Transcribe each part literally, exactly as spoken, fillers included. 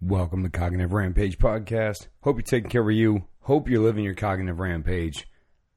Welcome to Cognitive Rampage Podcast. Hope you're taking care of you. Hope you're living your cognitive rampage.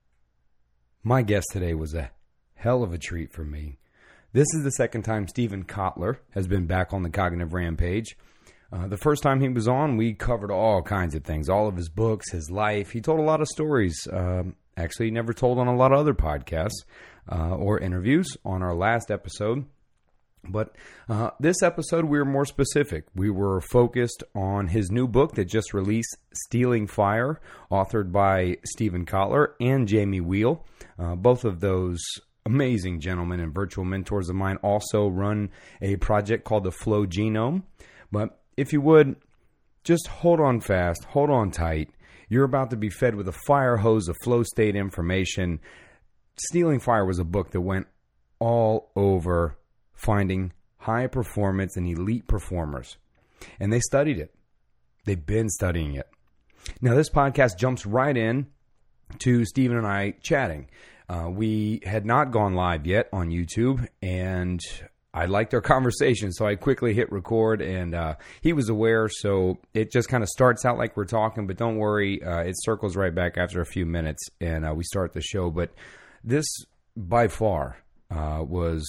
My guest today was a hell of a treat for me. This is the second time Steven Kotler has been back on the Cognitive Rampage. Uh, the first time he was on, we covered all kinds of things, all of his books, his life. He told a lot of stories. Um, actually, he never told on a lot of other podcasts uh, or interviews on our last episode. But uh, this episode, we were more specific. We were focused on his new book that just released, Stealing Fire, authored by Steven Kotler and Jamie Wheal. Uh, both of those amazing gentlemen and virtual mentors of mine also run a project called the Flow Genome. But if you would, just hold on fast, hold on tight. You're about to be fed with a fire hose of flow state information. Stealing Fire was a book that went all over finding high performance and elite performers. And they studied it. They've been studying it. Now, this podcast jumps right in to Steven and I chatting. Uh, we had not gone live yet on YouTube, and I liked our conversation, so I quickly hit record, and uh, he was aware, so it just kind of starts out like we're talking, but don't worry, uh, it circles right back after a few minutes, and uh, we start the show. But this, by far, uh, was...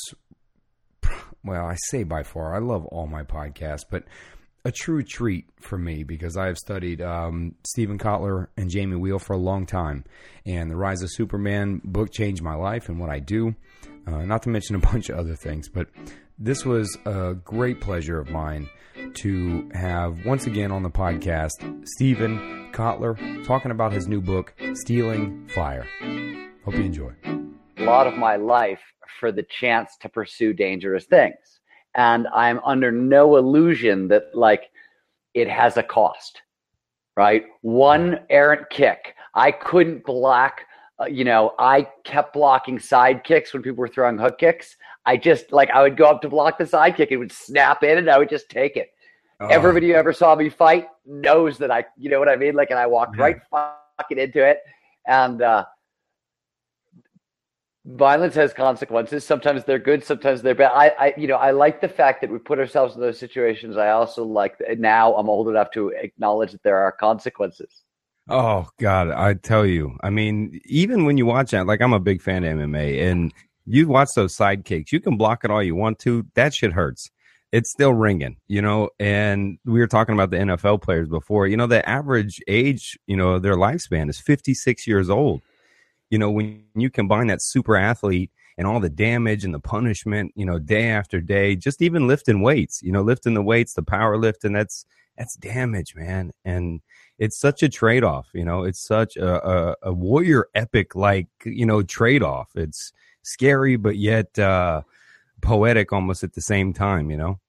Well, I say by far, I love all my podcasts, but a true treat for me because I have studied um, Steven Kotler and Jamie Wheal for a long time. And The Rise of Superman book changed my life and what I do, uh, not to mention a bunch of other things. But this was a great pleasure of mine to have, once again on the podcast, Steven Kotler talking about his new book, Stealing Fire. Hope you enjoy. A lot of my life for the chance to pursue dangerous things. And I'm under no illusion that like it has a cost, right? One errant kick. I couldn't block, uh, you know, I kept blocking side kicks when people were throwing hook kicks. I just like, I would go up to block the side kick. It would snap in and I would just take it. Oh. Everybody who ever saw me fight knows that I, you know what I mean? Like, and I walked yeah. right fucking into it. And, uh, violence has consequences. Sometimes they're good, sometimes they're bad. I, I, you know, I like the fact that we put ourselves in those situations. I also like that now I'm old enough to acknowledge that there are consequences. Oh God, I tell you, I mean, even when you watch that, like I'm a big fan of M M A, and you watch those side kicks, you can block it all you want to. That shit hurts. It's still ringing, you know. And we were talking about the N F L players before. You know, the average age, you know, their lifespan is fifty-six years old. You know, when you combine that super athlete and all the damage and the punishment, you know, day after day, just even lifting weights, you know, lifting the weights, the power lifting, that's that's damage, man. And it's such a trade-off, you know, it's such a, a, a warrior epic like, you know, trade-off. It's scary, but yet uh, poetic almost at the same time, you know.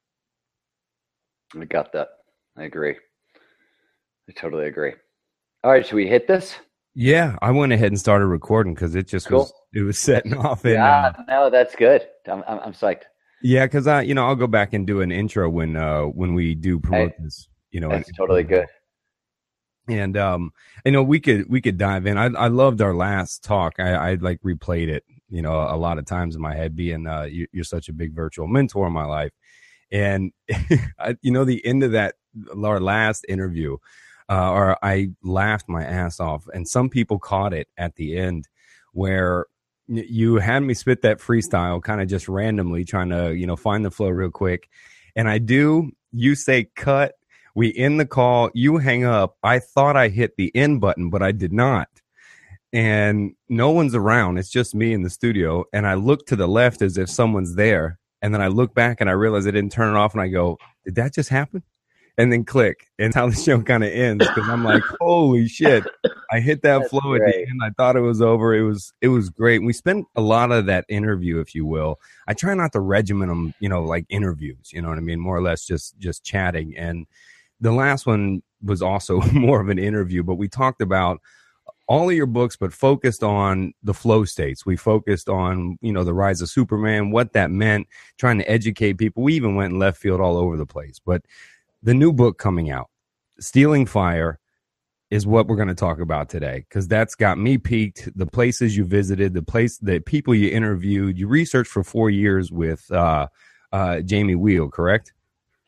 I got that. I agree. I totally agree. All right, should we hit this? Yeah, I went ahead and started recording because it just cool. was it was setting off. And, yeah, uh, no, that's good. I'm I'm, I'm psyched. Yeah, because I, you know, I'll go back and do an intro when uh when we do promote hey, this. You know, that's and, totally good. And um, you know, we could we could dive in. I I loved our last talk. I I like replayed it, you know, a lot of times in my head. Being uh, you, you're such a big virtual mentor in my life, and I, you know, the end of that our last interview. Uh, or I laughed my ass off, and some people caught it at the end where y- you had me spit that freestyle kind of just randomly trying to, you know, find the flow real quick. And I do, you say cut, we end the call, you hang up. I thought I hit the end button, but I did not. And no one's around. It's just me in the studio. And I look to the left as if someone's there. And then I look back and I realize I didn't turn it off. And I go, did that just happen? And then click, and how the show kind of ends because I'm like, holy shit! I hit that That's flow great. At the end. I thought it was over. It was, it was great. And we spent a lot of that interview, if you will. I try not to regiment them, you know, like interviews. You know what I mean? More or less, just just chatting. And the last one was also more of an interview, but we talked about all of your books, but focused on the flow states. We focused on, you know, the Rise of Superman, what that meant, trying to educate people. We even went in left field all over the place, but. The new book coming out, Stealing Fire, is what we're going to talk about today because that's got me peaked. The places you visited, the place, the people you interviewed. You researched for four years with uh, uh, Jamie Wheal, correct? Yeah,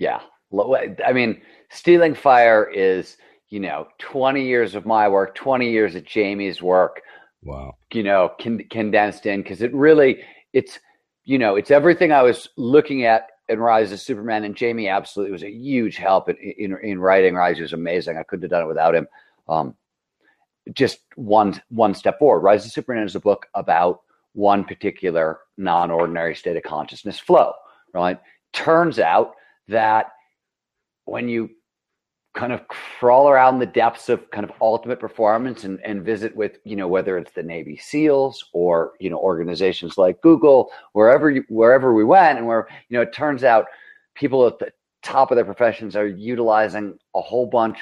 I mean, Stealing Fire is, you know, twenty years of my work, twenty years of Jamie's work. Wow. You know, con- condensed in, because it really, it's, you know, it's everything I was looking at in Rise of Superman, and Jamie absolutely was a huge help in, in, in writing Rise. He was amazing. I couldn't have done it without him. Um, just one, one step forward. Rise of Superman is a book about one particular non-ordinary state of consciousness flow, right? Turns out that when you kind of crawl around the depths of kind of ultimate performance and, and visit with, you know, whether it's the Navy SEALs or, you know, organizations like Google, wherever you, wherever we went, and where, you know, it turns out people at the top of their professions are utilizing a whole bunch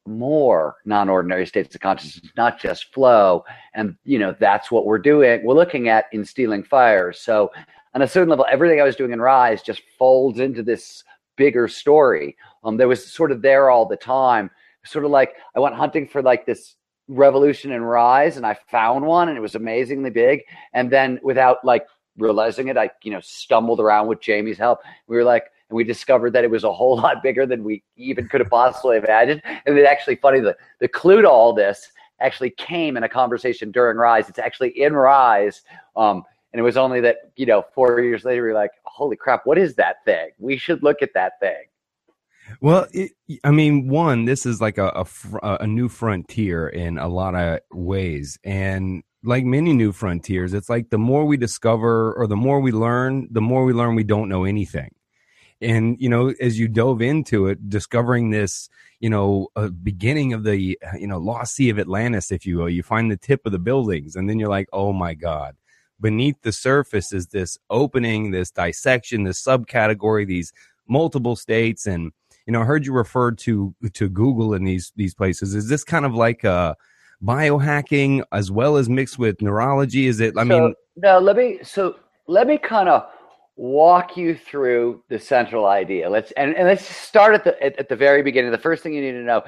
more non-ordinary states of consciousness, not just flow. And, you know, that's what we're doing. We're looking at in Stealing Fire. So on a certain level, everything I was doing in Rise just folds into this bigger story. Um, there was sort of there all the time, sort of like I went hunting for like this revolution in Rise, and I found one, and it was amazingly big. And then without like realizing it, I, you know, stumbled around with Jamie's help. We were like, and we discovered that it was a whole lot bigger than we even could have possibly imagined. And it's actually funny, the, the clue to all this actually came in a conversation during Rise. It's actually in Rise. Um, And it was only that, you know, four years later, we were like, holy crap, what is that thing? We should look at that thing. Well, it, I mean, one, this is like a, a, a new frontier in a lot of ways. And like many new frontiers, it's like the more we discover or the more we learn, the more we learn we don't know anything. And, you know, as you dove into it, discovering this, you know, uh, beginning of the, you know, lost sea of Atlantis, if you will, you find the tip of the buildings, and then you're like, oh, my God. Beneath the surface is this opening, this dissection, this subcategory, these multiple states. And, you know, I heard you refer to to Google in these these places. Is this kind of like a biohacking as well as mixed with neurology? Is it, I so, mean. No, let me, so let me kind of walk you through the central idea. Let's, and, and let's start at the, at, at the very beginning. The first thing you need to know.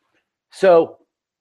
So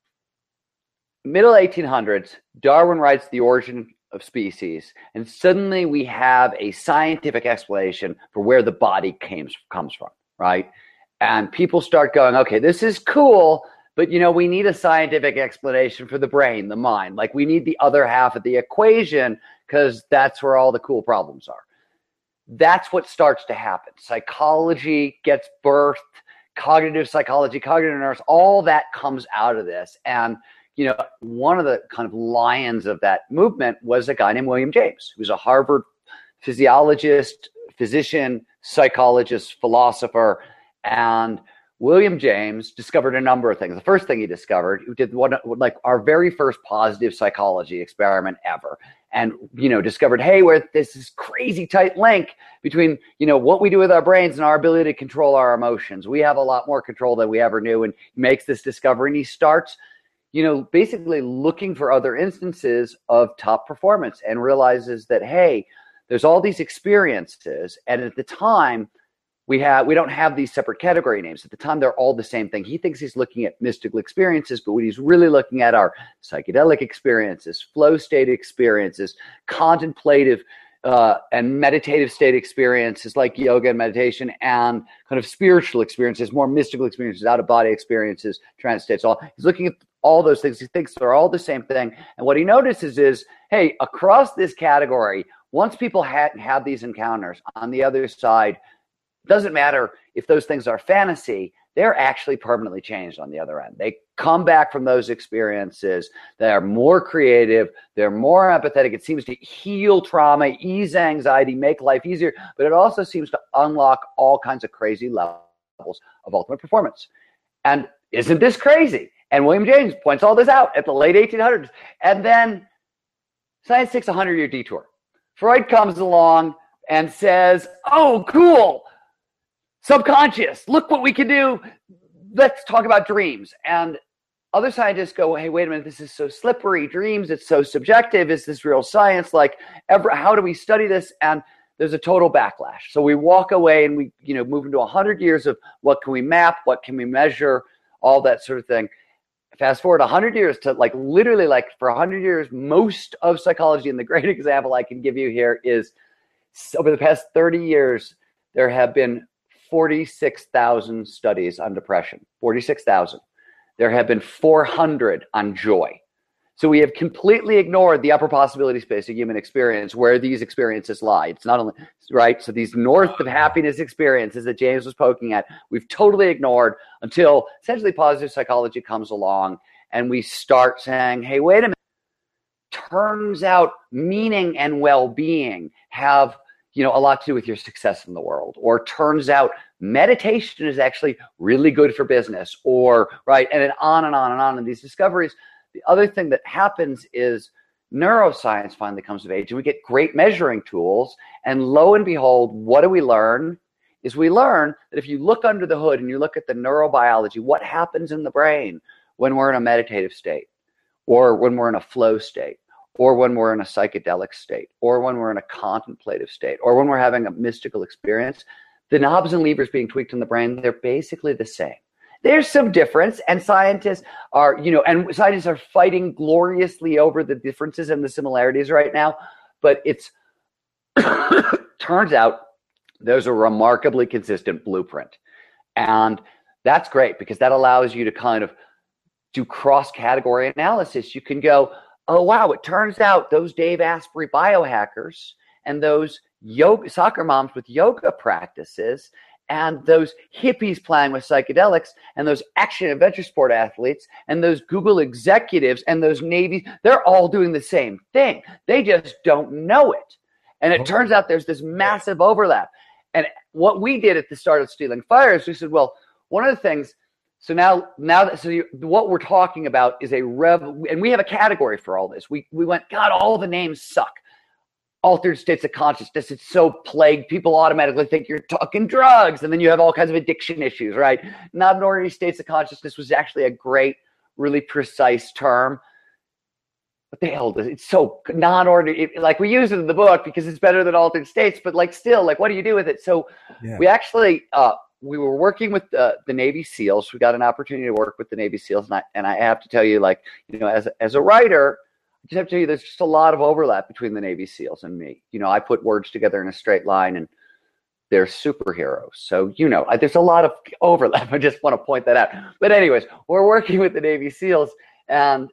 middle eighteen hundreds, Darwin writes The Origin of Species, and suddenly we have a scientific explanation for where the body came, comes from, right? And people start going, okay, this is cool, but, you know, we need a scientific explanation for the brain, the mind. Like, we need the other half of the equation, because that's where all the cool problems are. That's what starts to happen. Psychology gets birthed, cognitive psychology, cognitive neuroscience, all that comes out of this. And, you know, one of the kind of lions of that movement was a guy named William James, who was a Harvard physiologist, physician, psychologist, philosopher. And William James discovered a number of things. The first thing he discovered, who did one, like our very first positive psychology experiment ever, and, you know, discovered, hey, where this is crazy tight link between, you know, what we do with our brains and our ability to control our emotions. We have a lot more control than we ever knew. And he makes this discovery, and he starts, you know, basically looking for other instances of top performance, and realizes that, hey, there's all these experiences. And at the time, we have, we don't have these separate category names. At the time, they're all the same thing. He thinks he's looking at mystical experiences, but what he's really looking at are psychedelic experiences, flow state experiences, contemplative uh, and meditative state experiences like yoga and meditation, and kind of spiritual experiences, more mystical experiences, out-of-body experiences, trance states. All he's looking at all those things. He thinks they're all the same thing. And what he notices is, hey, across this category, once people ha- have these encounters, on the other side, doesn't matter if those things are fantasy, they're actually permanently changed on the other end. They come back from those experiences. They're more creative. They're more empathetic. It seems to heal trauma, ease anxiety, make life easier, but it also seems to unlock all kinds of crazy levels of ultimate performance. And isn't this crazy? And William James points all this out at the late eighteen hundreds. And then science takes a hundred-year detour. Freud comes along and says, oh, cool. Subconscious, look what we can do. Let's talk about dreams. And other scientists go, hey, wait a minute, this is so slippery. Dreams, it's so subjective. Is this real science? Like, ever, how do we study this? And there's a total backlash. So we walk away and we, you know, move into one hundred years of what can we map, what can we measure, all that sort of thing. Fast forward one hundred years to, like, literally, like, for one hundred years, most of psychology, and the great example I can give you here is over the past thirty years, there have been forty-six thousand studies on depression, forty-six thousand. There have been four hundred on joy. So we have completely ignored the upper possibility space of human experience where these experiences lie. It's not only, right? So these north of happiness experiences that James was poking at, we've totally ignored until essentially positive psychology comes along and we start saying, hey, wait a minute. Turns out meaning and well-being have, you know, a lot to do with your success in the world. Or turns out meditation is actually really good for business. Or, right, and then on and on and on. And these discoveries, the other thing that happens is neuroscience finally comes of age and we get great measuring tools. And lo and behold, what do we learn? Is we learn that if you look under the hood and you look at the neurobiology, what happens in the brain when we're in a meditative state, or when we're in a flow state, or when we're in a psychedelic state, or when we're in a contemplative state, or when we're having a mystical experience, the knobs and levers being tweaked in the brain, they're basically the same. There's some difference, and scientists are, you know, and scientists are fighting gloriously over the differences and the similarities right now, but it's, turns out there's a remarkably consistent blueprint. And that's great because that allows you to kind of do cross-category analysis. You can go, oh, wow, it turns out those Dave Asprey biohackers and those yoga soccer moms with yoga practices and those hippies playing with psychedelics and those action adventure sport athletes and those Google executives and those Navy, they're all doing the same thing. They just don't know it. And it oh. turns out there's this massive overlap. And what we did at the start of Stealing Fire is we said, well, one of the things, so now, now that, so you, what we're talking about is a rev, and we have a category for all this. We we went, God, all the names suck. Altered states of consciousness, it's so plagued, people automatically think you're talking drugs, and then you have all kinds of addiction issues, right? Non-ordinary states of consciousness was actually a great, really precise term. What the hell does it? It's so non-ordinary. It, like we use it in the book because it's better than altered states, but like still, like what do you do with it? So yeah. we actually, uh, we were working with uh, the Navy SEALs. We got an opportunity to work with the Navy SEALs, and I, and I have to tell you, like, you know, as as a writer, I just have to tell you, there's just a lot of overlap between the Navy SEALs and me. You know, I put words together in a straight line, and they're superheroes. So, you know, there's a lot of overlap. I just want to point that out. But anyways, we're working with the Navy SEALs, and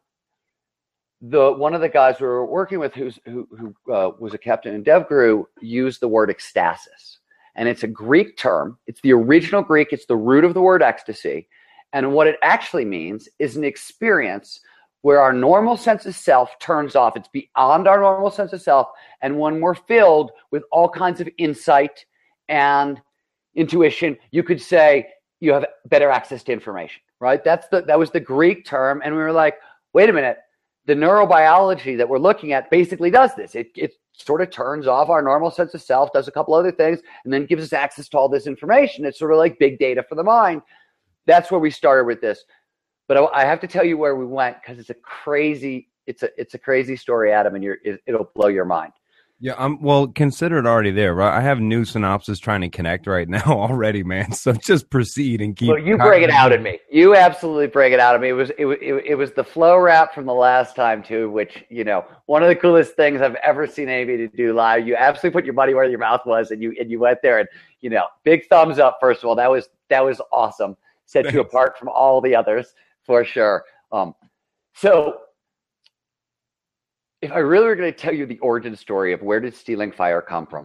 the one of the guys we were working with, who's who who uh, was a captain in DevGru, used the word ecstasis. And it's a Greek term. It's the original Greek. It's the root of the word ecstasy. And what it actually means is an experience where our normal sense of self turns off. It's beyond our normal sense of self. And when we're filled with all kinds of insight and intuition, you could say you have better access to information, right? That's the, that was the Greek term. And we were like, wait a minute. The neurobiology that we're looking at basically does this. It, it sort of turns off our normal sense of self, does a couple other things, and then gives us access to all this information. It's sort of like big data for the mind. That's where we started with this. But I, I have to tell you where we went because it's a crazy, it's a it's a crazy story, Adam, and you're, it, it'll blow your mind. Yeah, I'm well, consider it already there, right? I have new synopsis trying to connect right now already, man. So just proceed and keep. Well, you bring it out of me. You absolutely bring it out of me. It was it, it, it was the flow rap from the last time too, which, you know, one of the coolest things I've ever seen anybody do live. You absolutely put your money where your mouth was, and you and you went there, and you know, big thumbs up. First of all, that was that was awesome. Set Thanks. You apart from all the others for sure. Um, so. If I really were going to tell you the origin story of where did Stealing Fire come from,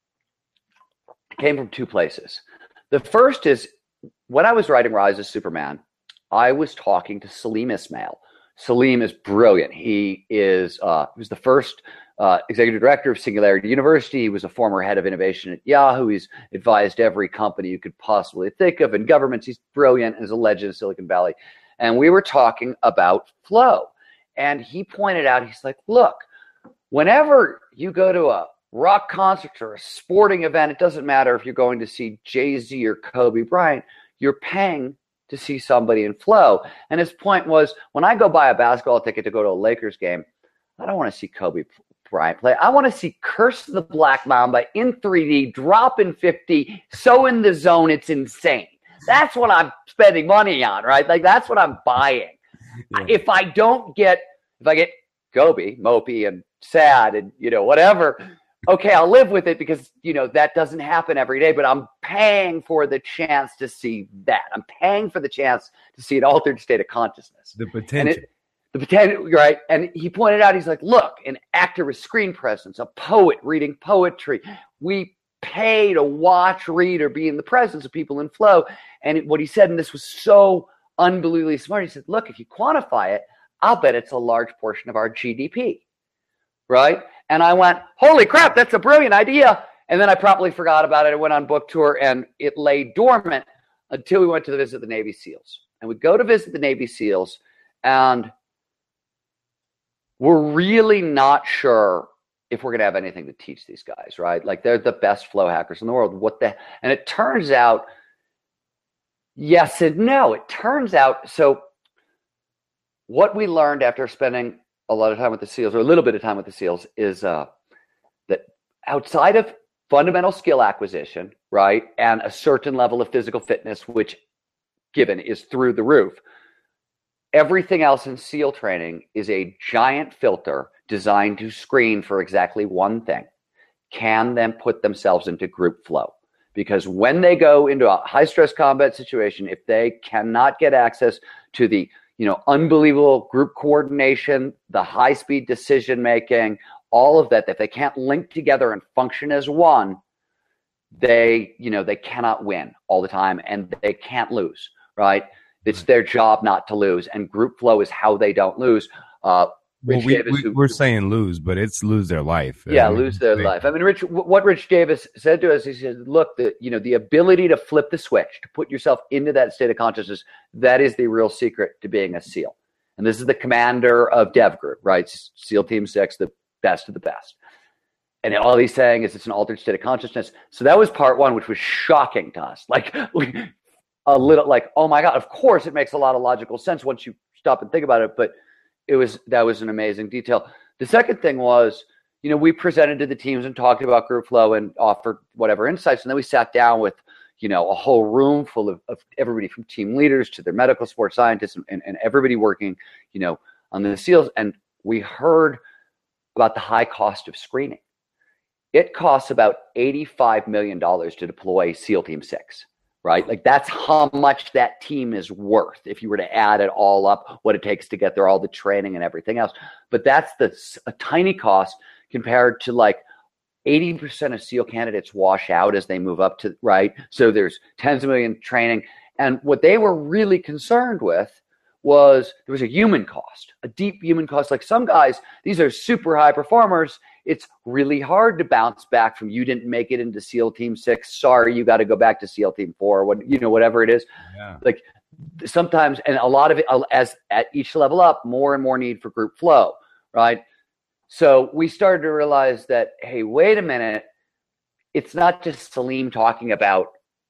it came from two places. The first is when I was writing Rise of Superman, I was talking to Salim Ismail. Salim is brilliant. He is uh, he was the first uh, executive director of Singularity University. He was a former head of innovation at Yahoo. He's advised every company you could possibly think of in governments. He's brilliant and is a legend of Silicon Valley. And we were talking about flow. And he pointed out, he's like, look, whenever you go to a rock concert or a sporting event, it doesn't matter if you're going to see Jay-Z or Kobe Bryant, you're paying to see somebody in flow. And his point was, when I go buy a basketball ticket to go to a Lakers game, I don't want to see Kobe Bryant play. I want to see Curse of the Black Mamba in three D, drop in fifty, so in the zone, it's insane. That's what I'm spending money on, right? Like, that's what I'm buying. Yeah. If I don't get, if I get Gobi, Mopey, and Sad, and, you know, whatever, okay, I'll live with it because, you know, that doesn't happen every day, but I'm paying for the chance to see that. I'm paying for the chance to see an altered state of consciousness. The potential. It, the potential, right? And he pointed out, he's like, look, an actor with screen presence, a poet reading poetry. We pay to watch, read, or be in the presence of people in flow. And it, what he said, and this was so unbelievably smart, he said, look, if you quantify it, I'll bet it's a large portion of our G D P. Right? And I went, holy crap, that's a brilliant idea. And then I promptly forgot about it. I went on book tour and it lay dormant until we went to visit the Navy SEALs. And we go to visit the Navy SEALs and we're really not sure if we're going to have anything to teach these guys, right? Like they're the best flow hackers in the world. What the, and it turns out, yes and no. It turns out, so what we learned after spending a lot of time with the SEALs, or a little bit of time with the SEALs, is uh, that outside of fundamental skill acquisition, right, and a certain level of physical fitness, which given is through the roof, everything else in SEAL training is a giant filter designed to screen for exactly one thing. Can them put themselves into group flow? Because when they go into a high stress combat situation, if they cannot get access to the you know, unbelievable group coordination, the high-speed decision-making, all of that, if they can't link together and function as one, they, you know, they cannot win all the time and they can't lose, right? It's their job not to lose, and group flow is how they don't lose. Uh, Well, we, we, who, we're saying lose, but it's lose their life. Yeah, I mean, lose their they, life. I mean, Rich, what Rich Davis said to us, he said, look, the, you know, the ability to flip the switch, to put yourself into that state of consciousness, that is the real secret to being a SEAL. And this is the commander of Dev Group, right? SEAL Team Six, the best of the best. And all he's saying is it's an altered state of consciousness. So that was part one, which was shocking to us. Like a little like, oh my God, of course it makes a lot of logical sense once you stop and think about it. But it was, that was an amazing detail. The second thing was, you know, we presented to the teams and talked about group flow and offered whatever insights. And then we sat down with, you know, a whole room full of, of everybody from team leaders to their medical sports scientists and, and, and everybody working, you know, on the SEALs. And we heard about the high cost of screening. It costs about eighty-five million dollars to deploy SEAL Team Six. Right? Like that's how much that team is worth if you were to add it all up, what it takes to get there, all the training and everything else. But that's the a tiny cost compared to like eighty percent of SEAL candidates wash out as they move up to, right? So there's tens of million training. And what they were really concerned with was there was a human cost, a deep human cost. Like some guys, these are super high performers. It's really hard to bounce back from you didn't make it into SEAL Team Six. Sorry, you got to go back to SEAL Team Four. What you know, whatever it is. Yeah. Like sometimes, and a lot of it, as at each level up, more and more need for group flow, right? So we started to realize that, hey, wait a minute, it's not just Salim talking about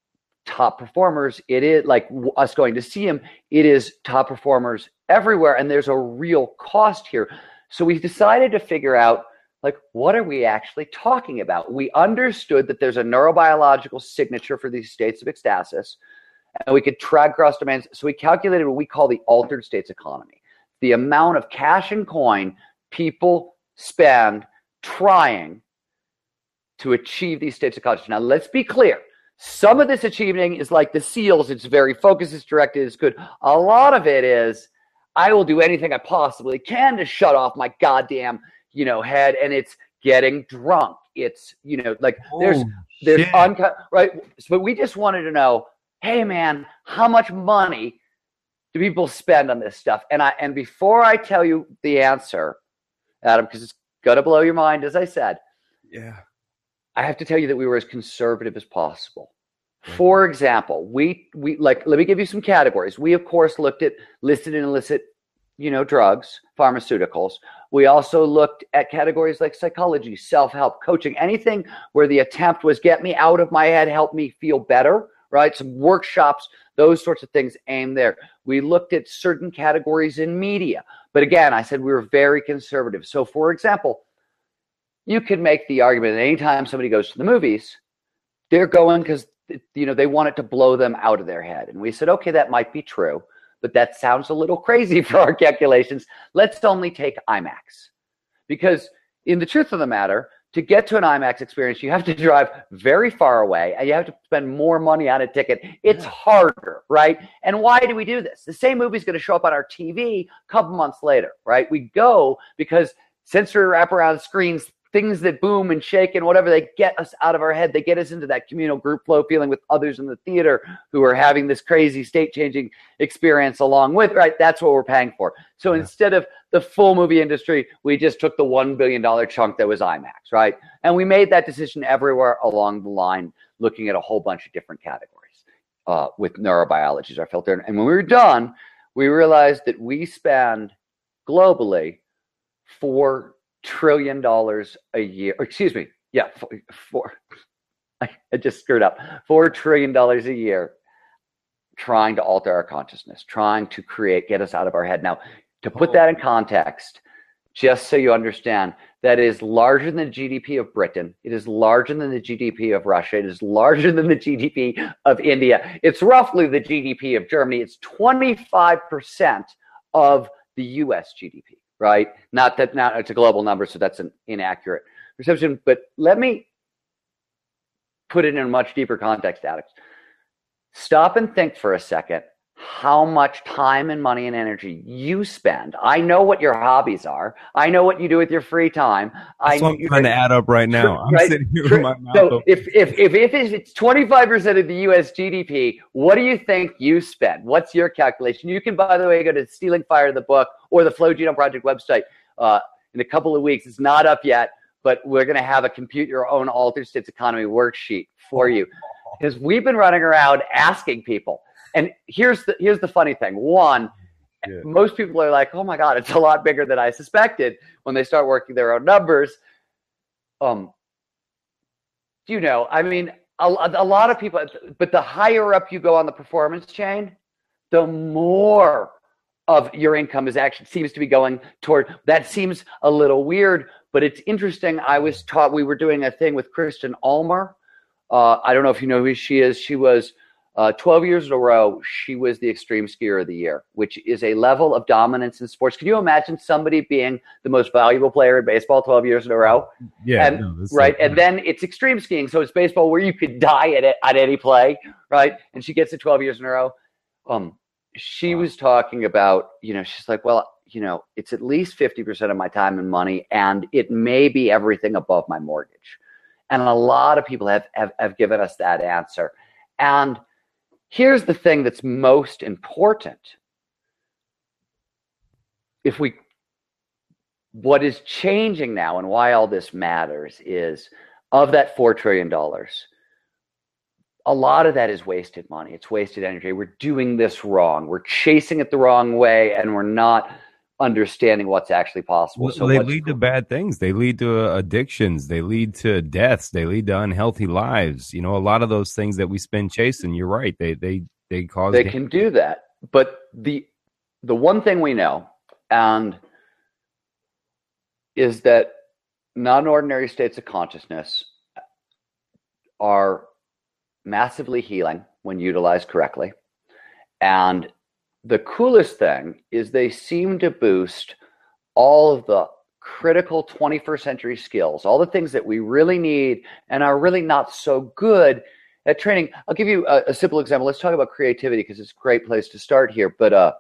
top performers. It is like us going to see him. It is top performers everywhere, and there's a real cost here. So we decided to figure out, like, what are we actually talking about? We understood that there's a neurobiological signature for these states of ecstasis, and we could track cross domains. So we calculated what we call the altered states economy, the amount of cash and coin people spend trying to achieve these states of consciousness. Now, let's be clear. Some of this achieving is like the SEALs. It's very focused, it's directed, it's good. A lot of it is, I will do anything I possibly can to shut off my goddamn you know, head, and it's getting drunk. It's, you know, like there's, oh, there's uncut, right? But we just wanted to know, hey man, how much money do people spend on this stuff? And I, and before I tell you the answer, Adam, because it's going to blow your mind, as I said, yeah, I have to tell you that we were as conservative as possible. Okay. For example, we, we like, let me give you some categories. We of course looked at listed and illicit, you know, drugs, pharmaceuticals. We also looked at categories like psychology, self-help, coaching, anything where the attempt was get me out of my head, help me feel better, right? Some workshops, those sorts of things aimed there. We looked at certain categories in media. But again, I said we were very conservative. So for example, you could make the argument that anytime somebody goes to the movies, they're going because, you know, they want it to blow them out of their head. And we said, okay, that might be true, but that sounds a little crazy for our calculations. Let's only take IMAX. Because in the truth of the matter, to get to an IMAX experience, you have to drive very far away and you have to spend more money on a ticket. It's yeah. harder, right? And why do we do this? The same movie is going to show up on our T V a couple months later, right? We go because sensory wraparound screens, things that boom and shake and whatever, they get us out of our head. They get us into that communal group flow feeling with others in the theater who are having this crazy state-changing experience along with, right? That's what we're paying for. So yeah. instead of the full movie industry, we just took the one billion dollars chunk that was IMAX, right? And we made that decision everywhere along the line, looking at a whole bunch of different categories uh, with neurobiology as our filter. And when we were done, we realized that we spend globally four trillion dollars a year, or excuse me, yeah, four, four I, I just screwed up, four trillion dollars a year trying to alter our consciousness, trying to create, get us out of our head. Now, to put that in context, just so you understand, that is larger than the G D P of Britain. It is larger than the G D P of Russia. It is larger than the G D P of India. It's roughly the G D P of Germany. It's twenty-five percent of the U S G D P. Right? Not that not it's a global number, so that's an inaccurate perception. But let me put it in a much deeper context, Alex. Stop and think for a second how much time and money and energy you spend. I know what your hobbies are. I know what you do with your free time. That's I what I'm trying to add up right now. I'm right? sitting here with my mouth so open. if, if, if, if it's twenty-five percent of the U S G D P, what do you think you spend? What's your calculation? You can, by the way, go to Stealing Fire, the book, or the Flow Genome Project website uh, in a couple of weeks. It's not up yet, but we're going to have a compute your own altered states economy worksheet for you. Because we've been running around asking people. And here's the here's the funny thing. One, yeah. most people are like, oh my God, it's a lot bigger than I suspected when they start working their own numbers. Um, you know, I mean, a, a lot of people, but the higher up you go on the performance chain, the more of your income is actually seems to be going toward. That seems a little weird, but it's interesting. I was taught, we were doing a thing with Kristen Ulmer. Uh, I don't know if you know who she is. She was Uh, twelve years in a row, she was the extreme skier of the year, which is a level of dominance in sports. Can you imagine somebody being the most valuable player in baseball twelve years in a row? Yeah, and, no, right. So and then it's extreme skiing, so it's baseball where you could die at it, at any play, right? And she gets it twelve years in a row. Um, she wow. was talking about, you know, she's like, well, you know, it's at least fifty percent of my time and money, and it may be everything above my mortgage. And a lot of people have have, have given us that answer, and here's the thing that's most important. If we, what is changing now and why all this matters is, of that four trillion dollars, a lot of that is wasted money. It's wasted energy. We're doing this wrong. We're chasing it the wrong way, and we're not understanding what's actually possible. Well, so they what's, lead to bad things. They lead to uh, addictions. They lead to deaths. They lead to unhealthy lives. You know, a lot of those things that we spend chasing, you're right. They, they, they cause. They damage. can do that. But the, the one thing we know, and is that non-ordinary states of consciousness are massively healing when utilized correctly. And the coolest thing is they seem to boost all of the critical twenty-first century skills, all the things that we really need and are really not so good at training. I'll give you a, a simple example. Let's talk about creativity because it's a great place to start here. But uh,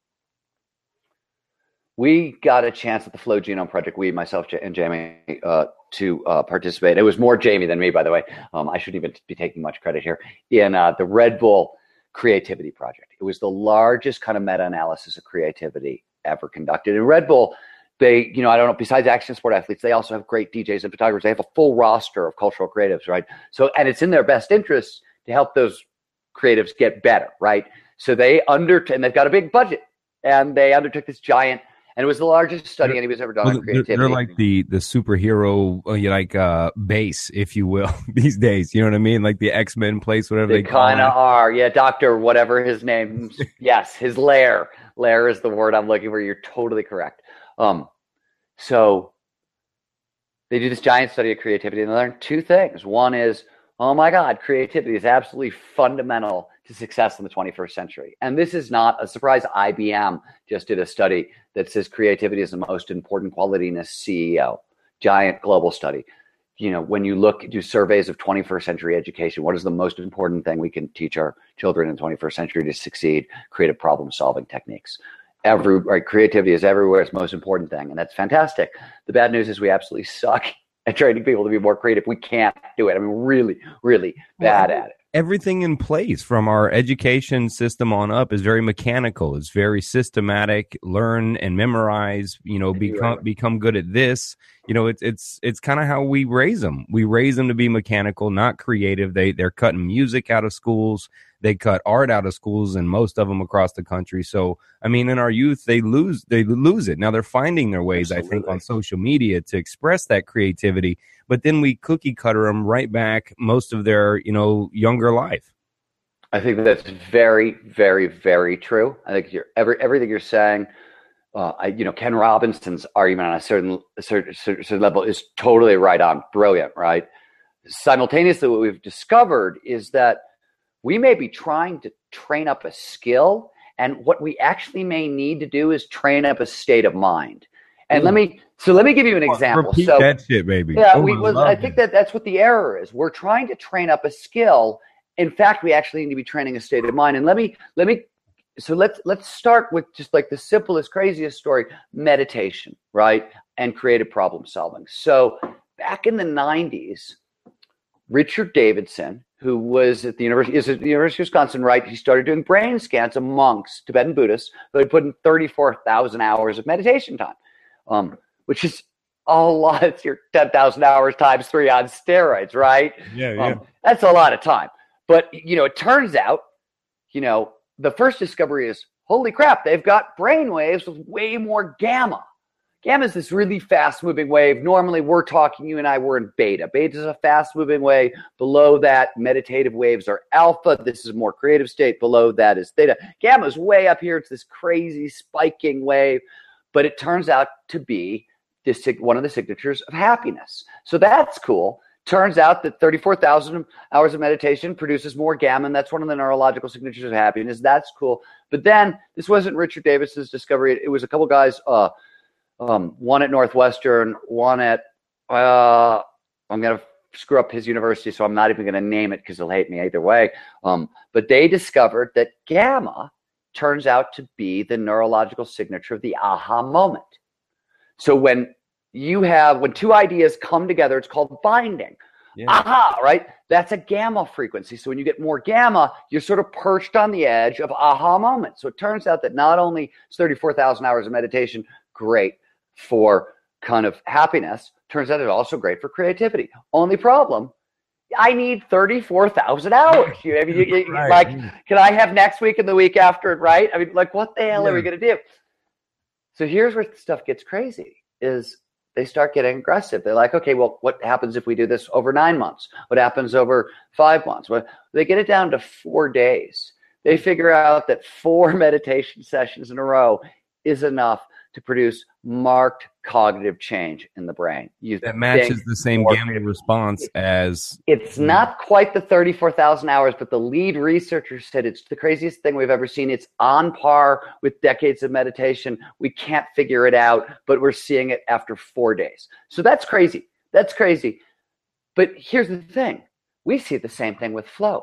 we got a chance at the Flow Genome Project, we, myself, and Jamie, uh, to uh, participate. It was more Jamie than me, by the way. Um, I shouldn't even be taking much credit here. In uh, the Red Bull Creativity Project. It was the largest kind of meta-analysis of creativity ever conducted. In Red Bull, they, you know, I don't know, besides action sport athletes, they also have great D Js and photographers. They have a full roster of cultural creatives, right? So, and it's in their best interest to help those creatives get better, right? So they under, and they've got a big budget, and they undertook this giant, and it was the largest study anybody's ever done well, on creativity. They're like the the superhero, uh, like uh, base, if you will, these days. You know what I mean? Like the X-Men place, whatever they, they call it. kind of are. Yeah, Doctor whatever his name. Yes, his lair. Lair is the word I'm looking for. You're totally correct. Um, so they do this giant study of creativity, and they learn two things. One is, oh my God, creativity is absolutely fundamental to success in the twenty-first century. And this is not a surprise. I B M just did a study that says creativity is the most important quality in a C E O. Giant global study. you know, when you look, do surveys of twenty-first century education, what is the most important thing we can teach our children in the twenty-first century to succeed? Creative problem solving techniques. Every, right, creativity is everywhere. It's the most important thing. And that's fantastic. The bad news is we absolutely suck at training people to be more creative. We can't do it. I mean, really, really bad well, at it. Everything in place from our education system on up is very mechanical. It's very systematic. Learn and memorize, you know, become, Right. become good at this. You know, it's, it's, it's kind of how we raise them. We raise them to be mechanical, not creative. They, they're cutting music out of schools. They cut art out of schools, and most of them across the country. So, I mean, in our youth, they lose, they lose it. Now they're finding their ways, Absolutely. I think, on social media to express that creativity. But then we cookie cutter them right back most of their, you know, younger life. I think that's very, very, very true. I think you're every everything you're saying. Uh, I, you know, Ken Robinson's argument on a certain, a certain, certain level is totally right on, brilliant, right? Simultaneously, what we've discovered is that we may be trying to train up a skill, and what we actually may need to do is train up a state of mind. And mm. let me, so let me give you an example. Repeat so that shit, baby. Yeah, oh, we, well, I think that that's what the error is. We're trying to train up a skill. In fact, we actually need to be training a state of mind. And let me, let me, so let's let's start with just like the simplest, craziest story: meditation, right, and creative problem solving. So back in the nineties, Richard Davidson, who was at the University, is at the University of Wisconsin, right? He started doing brain scans of monks, Tibetan Buddhists, who had put in thirty-four thousand hours of meditation time, um, which is a lot. It's your ten thousand hours times three on steroids, right? Yeah, yeah. Um, that's a lot of time. But, you know, it turns out, you know, the first discovery is, holy crap, they've got brain waves with way more gamma. Gamma is this really fast-moving wave. Normally, we're talking, you and I, we're in beta. Beta is a fast-moving wave. Below that, meditative waves are alpha. This is a more creative state. Below that is theta. Gamma is way up here. It's this crazy spiking wave. But it turns out to be this, one of the signatures of happiness. So that's cool. Turns out that thirty-four thousand hours of meditation produces more gamma, and that's one of the neurological signatures of happiness. That's cool. But then, this wasn't Richard Davidson's discovery. It was a couple guys, uh, Um, one at Northwestern, one at, uh, I'm going to screw up his university, so I'm not even going to name it because he'll hate me either way. Um, but they discovered that gamma turns out to be the neurological signature of the aha moment. So when you have, when two ideas come together, it's called binding. Yeah. Aha, right? That's a gamma frequency. So when you get more gamma, you're sort of perched on the edge of aha moment. So it turns out that not only is thirty-four thousand hours of meditation great for kind of happiness, turns out it's also great for creativity. Only problem, I need thirty-four thousand hours. You know, I mean, you, you, right. Like, can I have next week and the week after it, right? I mean, like, what the hell yeah. are we going to do? So here's where stuff gets crazy, is they start getting aggressive. They're like, okay, well, what happens if we do this over nine months? What happens over five months? Well, they get it down to four days. They figure out that four meditation sessions in a row is enough to produce marked cognitive change in the brain. You that matches the same gamma response as... It's not quite the thirty-four thousand hours, but the lead researcher said it's the craziest thing we've ever seen. It's on par with decades of meditation. We can't figure it out, but we're seeing it after four days. So that's crazy. That's crazy. But here's the thing. We see the same thing with flow.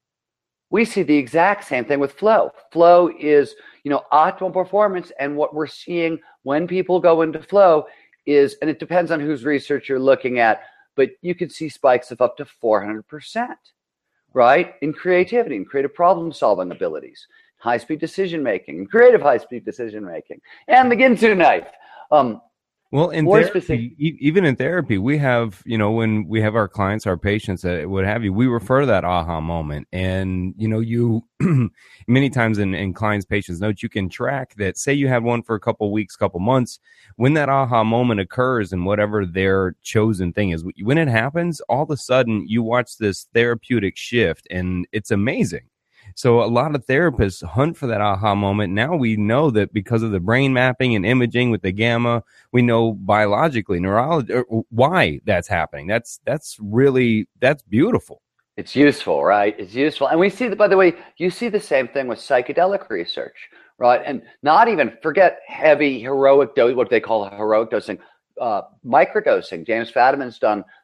We see the exact same thing with flow. Flow is, you know, optimal performance. And what we're seeing when people go into flow is, and it depends on whose research you're looking at, but you can see spikes of up to four hundred percent, right? In creativity and creative problem solving abilities, high-speed decision-making, and creative high-speed decision-making, and the Ginsu knife. Um, Well, in therapy, even in therapy, we have, you know, when we have our clients, our patients, uh, what have you, we refer to that aha moment. And, you know, you many times in, in clients' patients' notes, you can track that. Say you have one for a couple weeks, couple months. When that aha moment occurs and whatever their chosen thing is, when it happens, all of a sudden you watch this therapeutic shift, and it's amazing. So a lot of therapists hunt for that aha moment. Now we know that because of the brain mapping and imaging with the gamma, we know biologically, neurology, why that's happening. That's that's really, that's beautiful. It's useful, right? It's useful. And we see that, by the way, you see the same thing with psychedelic research, right? And not even forget heavy heroic dose, what they call heroic dosing, uh, microdosing. James Fadiman's done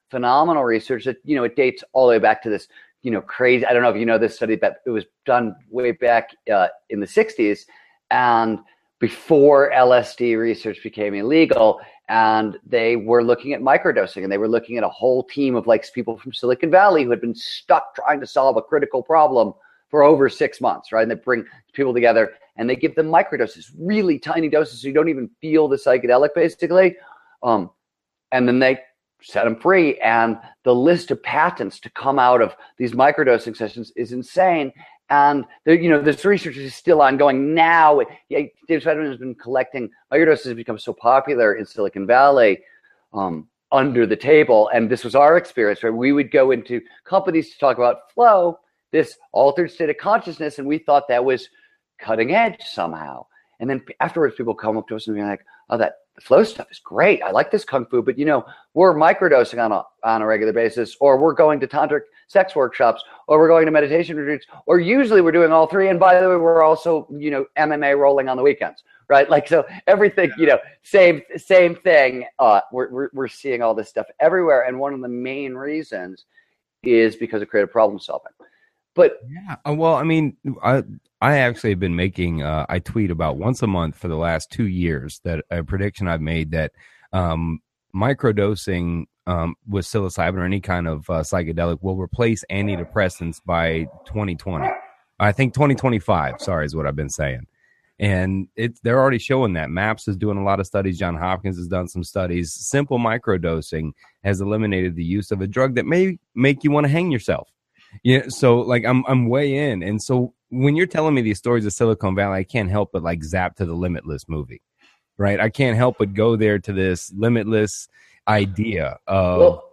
phenomenal research that, you know, it dates all the way back to this, you know, crazy, I don't know if you know this study, but it was done way back uh, in the sixties and before L S D research became illegal. And they were looking at microdosing, and they were looking at a whole team of like people from Silicon Valley who had been stuck trying to solve a critical problem for over six months, right? And they bring people together and they give them microdoses, really tiny doses, so you don't even feel the psychedelic, basically. Um, and then they set them free. And the list of patents to come out of these microdosing sessions is insane. And there, you know, this research is still ongoing now. Yeah, James Fadiman has been collecting microdoses, have become so popular in Silicon Valley um, under the table. And this was our experience, where we would go into companies to talk about flow, this altered state of consciousness, and we thought that was cutting edge somehow. And then afterwards, people come up to us and be like, "Oh, that the flow stuff is great. I like this kung fu, but you know, we're microdosing on a on a regular basis, or we're going to tantric sex workshops, or we're going to meditation retreats, or usually we're doing all three. And by the way, we're also, you know, M M A rolling on the weekends, right? Like, so everything, you know, same same thing. Uh, we're, we're we're seeing all this stuff everywhere, and one of the main reasons is because of creative problem solving. But yeah, well, I mean, I I actually have been making uh, I tweet about once a month for the last two years that a prediction I've made that um, microdosing um, with psilocybin or any kind of uh, psychedelic will replace antidepressants by twenty twenty. I think twenty twenty-five. Sorry, is what I've been saying. And it's they're already showing that. MAPS is doing a lot of studies. Johns Hopkins has done some studies. Simple microdosing has eliminated the use of a drug that may make you want to hang yourself. Yeah, so like I'm I'm way in, and so when you're telling me these stories of Silicon Valley, I can't help but like zap to the Limitless movie, right? I can't help but go there to this Limitless idea of. Well,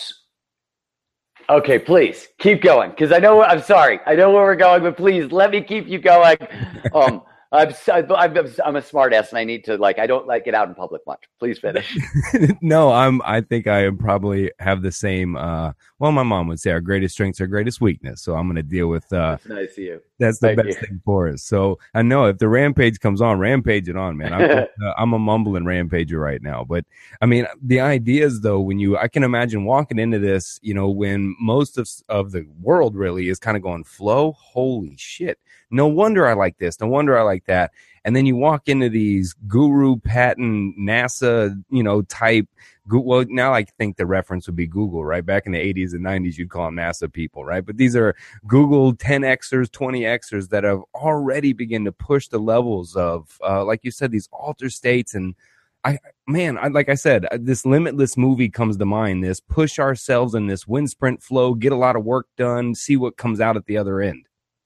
okay, please keep going, because I know I'm sorry, I know where we're going, but please let me keep you going. Um, I'm, I'm I'm a smart ass, and I need to like I don't like get out in public much. Please finish. No, I'm. I think I probably have the same. Uh, well, my mom would say our greatest strengths are greatest weakness. So I'm going to deal with. Uh, that's nice of you. That's the Thank best you. thing for us. So I know if the rampage comes on, rampage it on, man. I'm, uh, I'm a mumbling rampager right now. But I mean, the ideas though, when you, I can imagine walking into this, you know, when most of of the world really is kind of going flow. Holy shit. No wonder I like this. No wonder I like that. And then you walk into these guru patent NASA, you know, type. Well, now I think the reference would be Google, right? Back in the eighties and nineties, you'd call them NASA people, right? But these are Google ten Xers, twenty Xers that have already begun to push the levels of, uh, like you said, these altered states. And I, man, I, like I said, this Limitless movie comes to mind. This push ourselves in this wind sprint flow, get a lot of work done, see what comes out at the other end.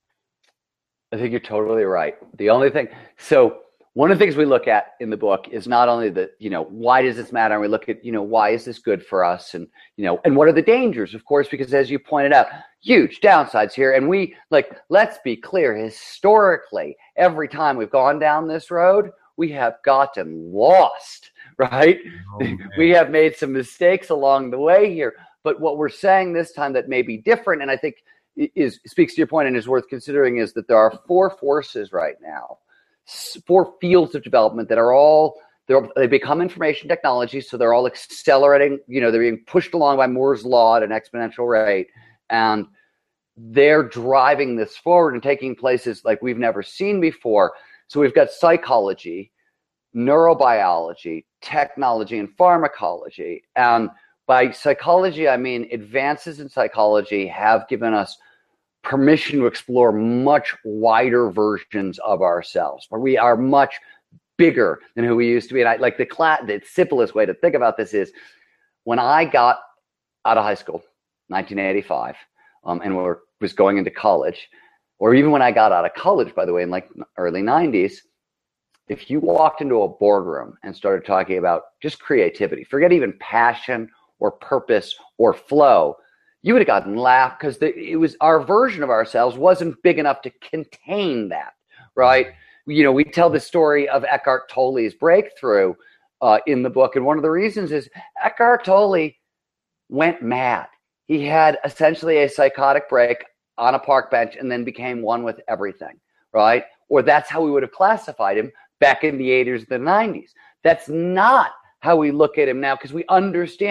I think you're totally right. The only thing, so one of the things we look at in the book is not only the, you know, why does this matter? And we look at, you know, why is this good for us? And, you know, and what are the dangers, of course, because as you pointed out, huge downsides here. And we, like, let's be clear, historically, every time we've gone down this road, we have gotten lost, right? Oh, we have made some mistakes along the way here. But what we're saying this time that may be different, and I think is speaks to your point and is worth considering, is that there are four forces right now, four fields of development that are all, they become information technology, so they're all accelerating, you know, they're being pushed along by Moore's law at an exponential rate, and they're driving this forward and taking places like we've never seen before. So we've got psychology, neurobiology, technology, and pharmacology. And by psychology, I mean advances in psychology have given us permission to explore much wider versions of ourselves, where we are much bigger than who we used to be. And I like the class, the simplest way to think about this is when I got out of high school, nineteen eighty-five, um, and were, was going into college, or even when I got out of college, by the way, in like early nineties, if you walked into a boardroom and started talking about just creativity, forget even passion or purpose or flow, you would have gotten laughed because it was our version of ourselves wasn't big enough to contain that, right? You know, we tell the story of Eckhart Tolle's breakthrough uh, in the book. And one of the reasons is Eckhart Tolle went mad. He had essentially a psychotic break on a park bench and then became one with everything, right? Or that's how we would have classified him back in the eighties, the nineties. That's not how we look at him now, because we understand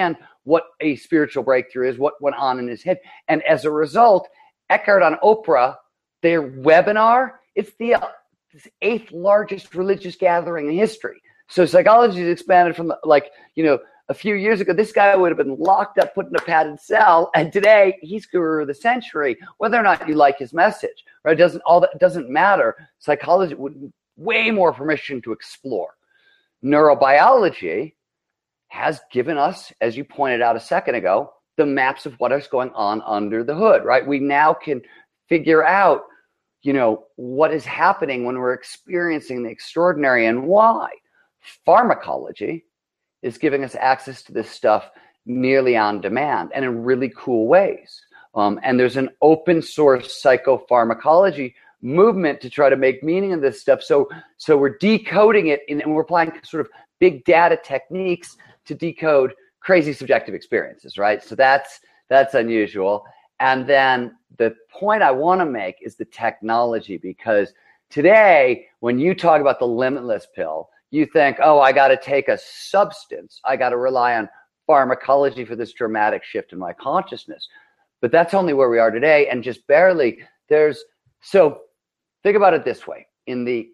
what a spiritual breakthrough is, what went on in his head. And as a result, Eckhart on Oprah, their webinar, it's the uh, eighth largest religious gathering in history. So psychology has expanded from like, you know, a few years ago, this guy would have been locked up, put in a padded cell, and today he's guru of the century. Whether or not you like his message, right? It doesn't all that doesn't matter. Psychology would way more permission to explore. Neurobiology has given us, as you pointed out a second ago, the maps of what is going on under the hood, right? We now can figure out, you know, what is happening when we're experiencing the extraordinary and why. Pharmacology is giving us access to this stuff nearly on demand and in really cool ways. Um, and there's an open source psychopharmacology movement to try to make meaning of this stuff. So, so we're decoding it in, and we're applying sort of big data techniques to decode crazy subjective experiences, right? So that's that's unusual. And then the point I want to make is the technology, because today, when you talk about the limitless pill, you think, oh, I got to take a substance. I got to rely on pharmacology for this dramatic shift in my consciousness. But that's only where we are today, and just barely. There's so think about it this way: in the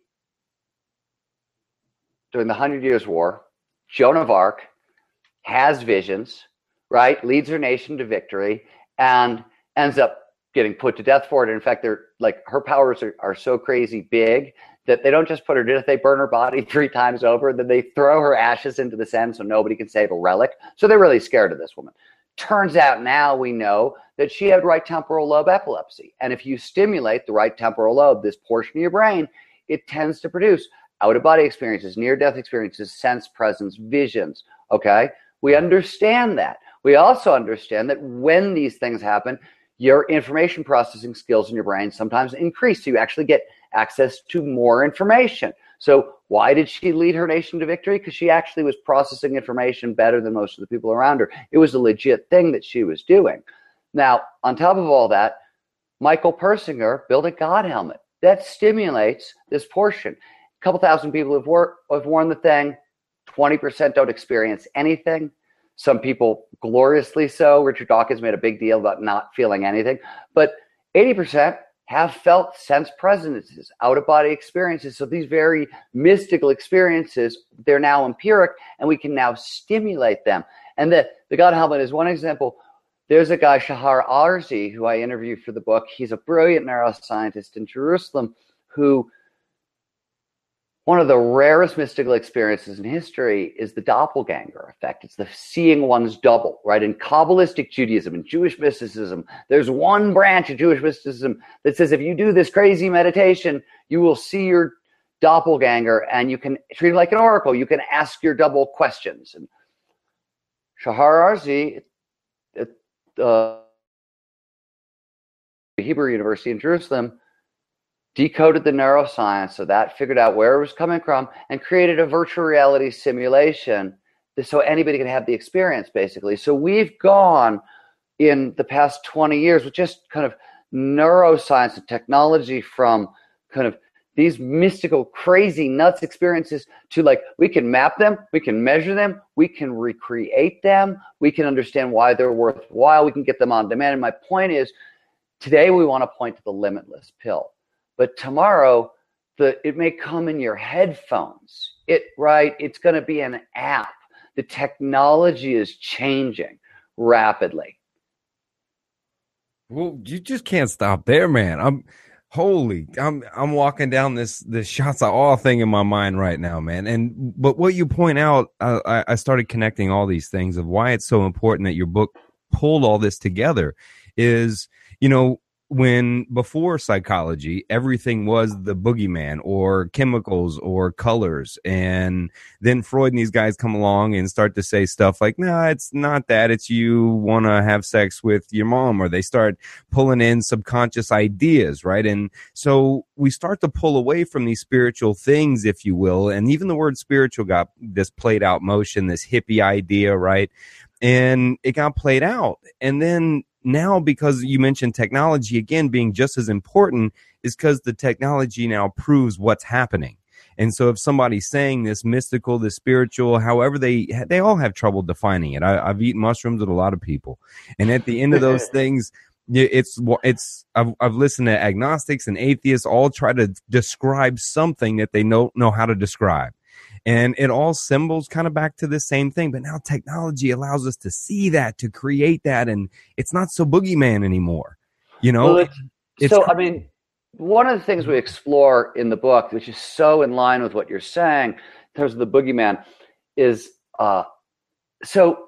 during the Hundred Years' War, Joan of Arc has visions, right? Leads her nation to victory, and ends up getting put to death for it. And in fact, they're like her powers are, are so crazy big that they don't just put her to death, they burn her body three times over, then they throw her ashes into the Seine so nobody can save a relic. So they're really scared of this woman. Turns out now we know that she had right temporal lobe epilepsy. And if you stimulate the right temporal lobe, this portion of your brain, it tends to produce out-of-body experiences, near-death experiences, sense presence, visions, okay? We understand that. We also understand that when these things happen, your information processing skills in your brain sometimes increase. So you actually get access to more information. So why did she lead her nation to victory? Because she actually was processing information better than most of the people around her. It was a legit thing that she was doing. Now, on top of all that, Michael Persinger built a God helmet that stimulates this portion. A couple thousand people have, wor- have worn the thing. twenty percent don't experience anything. Some people gloriously so. Richard Dawkins made a big deal about not feeling anything. But eighty percent have felt sense presences, out-of-body experiences. So these very mystical experiences, they're now empiric, and we can now stimulate them. And the, the God helmet is one example. There's a guy, Shahar Arzi, who I interviewed for the book. He's a brilliant neuroscientist in Jerusalem who, one of the rarest mystical experiences in history is the doppelganger effect. It's the seeing one's double, right? In Kabbalistic Judaism and Jewish mysticism, there's one branch of Jewish mysticism that says if you do this crazy meditation, you will see your doppelganger and you can treat it like an oracle. You can ask your double questions. And Shahar Arzi at uh, the Hebrew University in Jerusalem decoded the neuroscience of that, figured out where it was coming from, and created a virtual reality simulation so anybody can have the experience, basically. So we've gone in the past twenty years with just kind of neuroscience and technology from kind of these mystical, crazy, nuts experiences to like, we can map them, we can measure them, we can recreate them, we can understand why they're worthwhile, we can get them on demand. And my point is, today we want to point to the limitless pill. But tomorrow, the it may come in your headphones. It right, it's going to be an app. The technology is changing rapidly. Well, you just can't stop there, man. I'm holy. I'm I'm walking down this this shots of awe thing in my mind right now, man. And but what you point out, I, I started connecting all these things of why it's so important that your book pulled all this together. Is, you know, when before psychology, everything was the boogeyman or chemicals or colors. And then Freud and these guys come along and start to say stuff like, no, nah, it's not that. It's you want to have sex with your mom, or they start pulling in subconscious ideas, right? And so we start to pull away from these spiritual things, if you will. And even the word spiritual got this played out motion, this hippie idea, right? And it got played out. And then now, because you mentioned technology again being just as important, is because the technology now proves what's happening. And so if somebody's saying this mystical, this spiritual, however they, they all have trouble defining it. I, I've eaten mushrooms with a lot of people. And at the end of those things, it's, it's, I've, I've listened to agnostics and atheists all try to describe something that they don't know how to describe. And it all symbols kind of back to the same thing. But now technology allows us to see that, to create that. And it's not so boogeyman anymore. You know? Well, it's, it's so, I mean, one of the things we explore in the book, which is so in line with what you're saying in terms of the boogeyman, is uh, so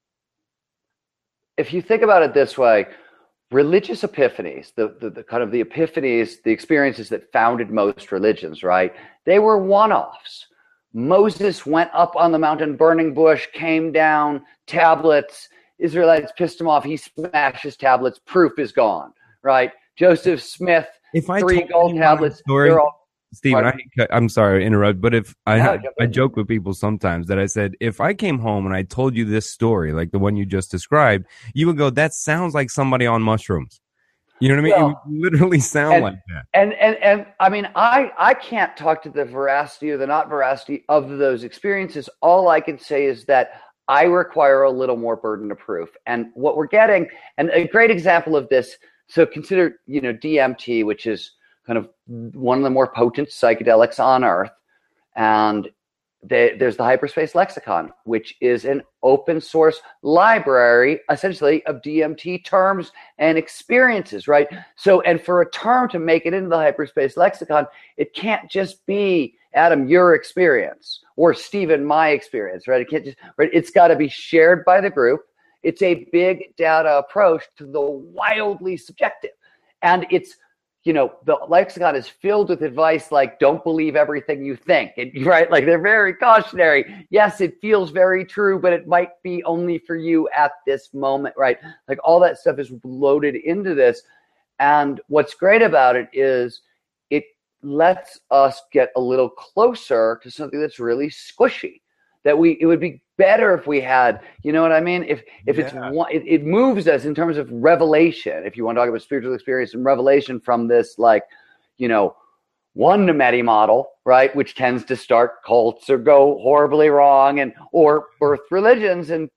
if you think about it this way, religious epiphanies, the, the, the kind of the epiphanies, the experiences that founded most religions, right? They were one-offs. Moses went up on the mountain, burning bush, came down, tablets. Israelites pissed him off. He smashed his tablets. Proof is gone, right? Joseph Smith, if I three gold tablets. Story, all, Stephen, I, I'm sorry to interrupt, but if I, no, I, I joke with people sometimes that I said, if I came home and I told you this story, like the one you just described, you would go, that sounds like somebody on mushrooms. You know what I mean? Well, it would literally sound and, like that. And, and, and I mean, I, I can't talk to the veracity or the not veracity of those experiences. All I can say is that I require a little more burden of proof. And what we're getting, and a great example of this, so consider, you know, D M T, which is kind of one of the more potent psychedelics on earth. And they, there's the Hyperspace Lexicon, which is an open source library, essentially, of D M T terms and experiences, right? So, and for a term to make it into the Hyperspace Lexicon, it can't just be, Adam, your experience, or Stephen, my experience, right? It can't just, right? It's got to be shared by the group. It's a big data approach to the wildly subjective. And it's, you know, the lexicon is filled with advice like, don't believe everything you think, and, right? Like, they're very cautionary. Yes, it feels very true, but it might be only for you at this moment, right? Like, all that stuff is loaded into this. And what's great about it is it lets us get a little closer to something that's really squishy. That we, it would be better if we had, you know what I mean? If if yeah. it's one, it, it moves us in terms of revelation. If you want to talk about spiritual experience and revelation from this, like, you know, one to many model, right, which tends to start cults or go horribly wrong, and or birth religions and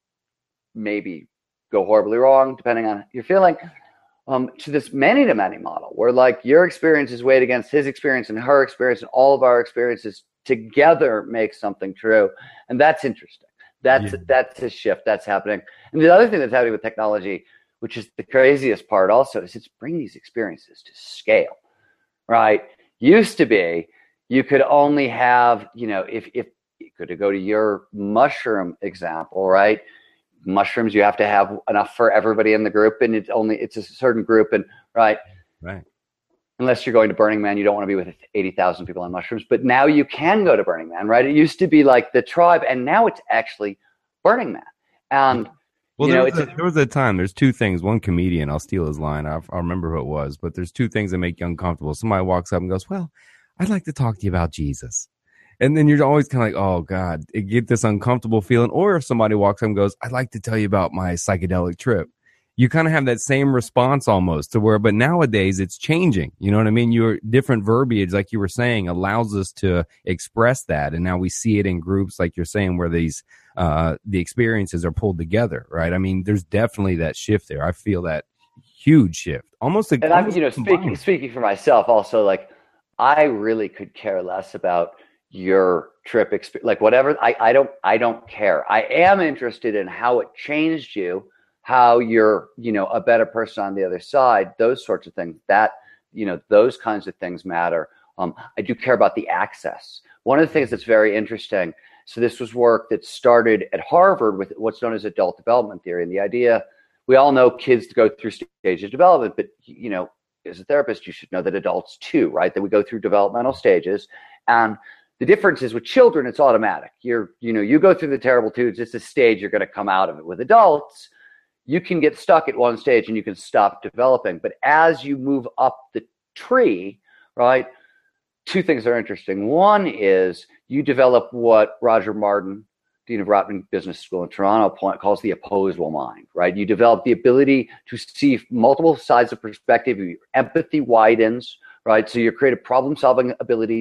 maybe go horribly wrong depending on your feeling. Um, to this many to many model, where like your experience is weighed against his experience and her experience and all of our experiences together make something true. And that's interesting. That's, yeah. that's a shift that's happening. And the other thing that's happening with technology, which is the craziest part also, is it's bringing these experiences to scale, right? Used to be, you could only have, you know, if, if you could go to your mushroom example, right? Mushrooms, you have to have enough for everybody in the group, and it's only, it's a certain group, and right. Right. Unless you're going to Burning Man, you don't want to be with eighty thousand people on mushrooms. But now you can go to Burning Man, right? It used to be like the tribe, and now it's actually Burning Man. And, well, you know, there, it's was a, there was a time, there's two things. One comedian, I'll steal his line. I'll, I'll remember who it was. But there's two things that make you uncomfortable. Somebody walks up and goes, well, I'd like to talk to you about Jesus. And then you're always kind of like, oh, God, it get this uncomfortable feeling. Or if somebody walks up and goes, I'd like to tell you about my psychedelic trip. You kind of have that same response almost to where, but nowadays it's changing. You know what I mean? Your different verbiage, like you were saying, allows us to express that. And now we see it in groups, like you're saying, where these, uh, the experiences are pulled together, right? I mean, there's definitely that shift there. I feel that huge shift. Almost. A, and I'm, you know, speaking, speaking for myself also, like, I really could care less about your trip experience, like whatever. I, I don't, I don't care. I am interested in how it changed you, how you're, you know, a better person on the other side, those sorts of things. That, you know, those kinds of things matter. Um, I do care about the access. One of the things that's very interesting, so this was work that started at Harvard with what's known as adult development theory. And the idea, we all know kids go through stages of development, but, you know, as a therapist, you should know that adults too, right? That we go through developmental stages. And the difference is with children, it's automatic. You're, you know, you go through the terrible twos, it's a stage, you're going to come out of it. With adults, you can get stuck at one stage and you can stop developing. But as you move up the tree, right, two things are interesting. One is you develop what Roger Martin, Dean of Rotman Business School in Toronto, calls the opposable mind, right? You develop the ability to see multiple sides of perspective. Your empathy widens, right? So your creative problem-solving abilities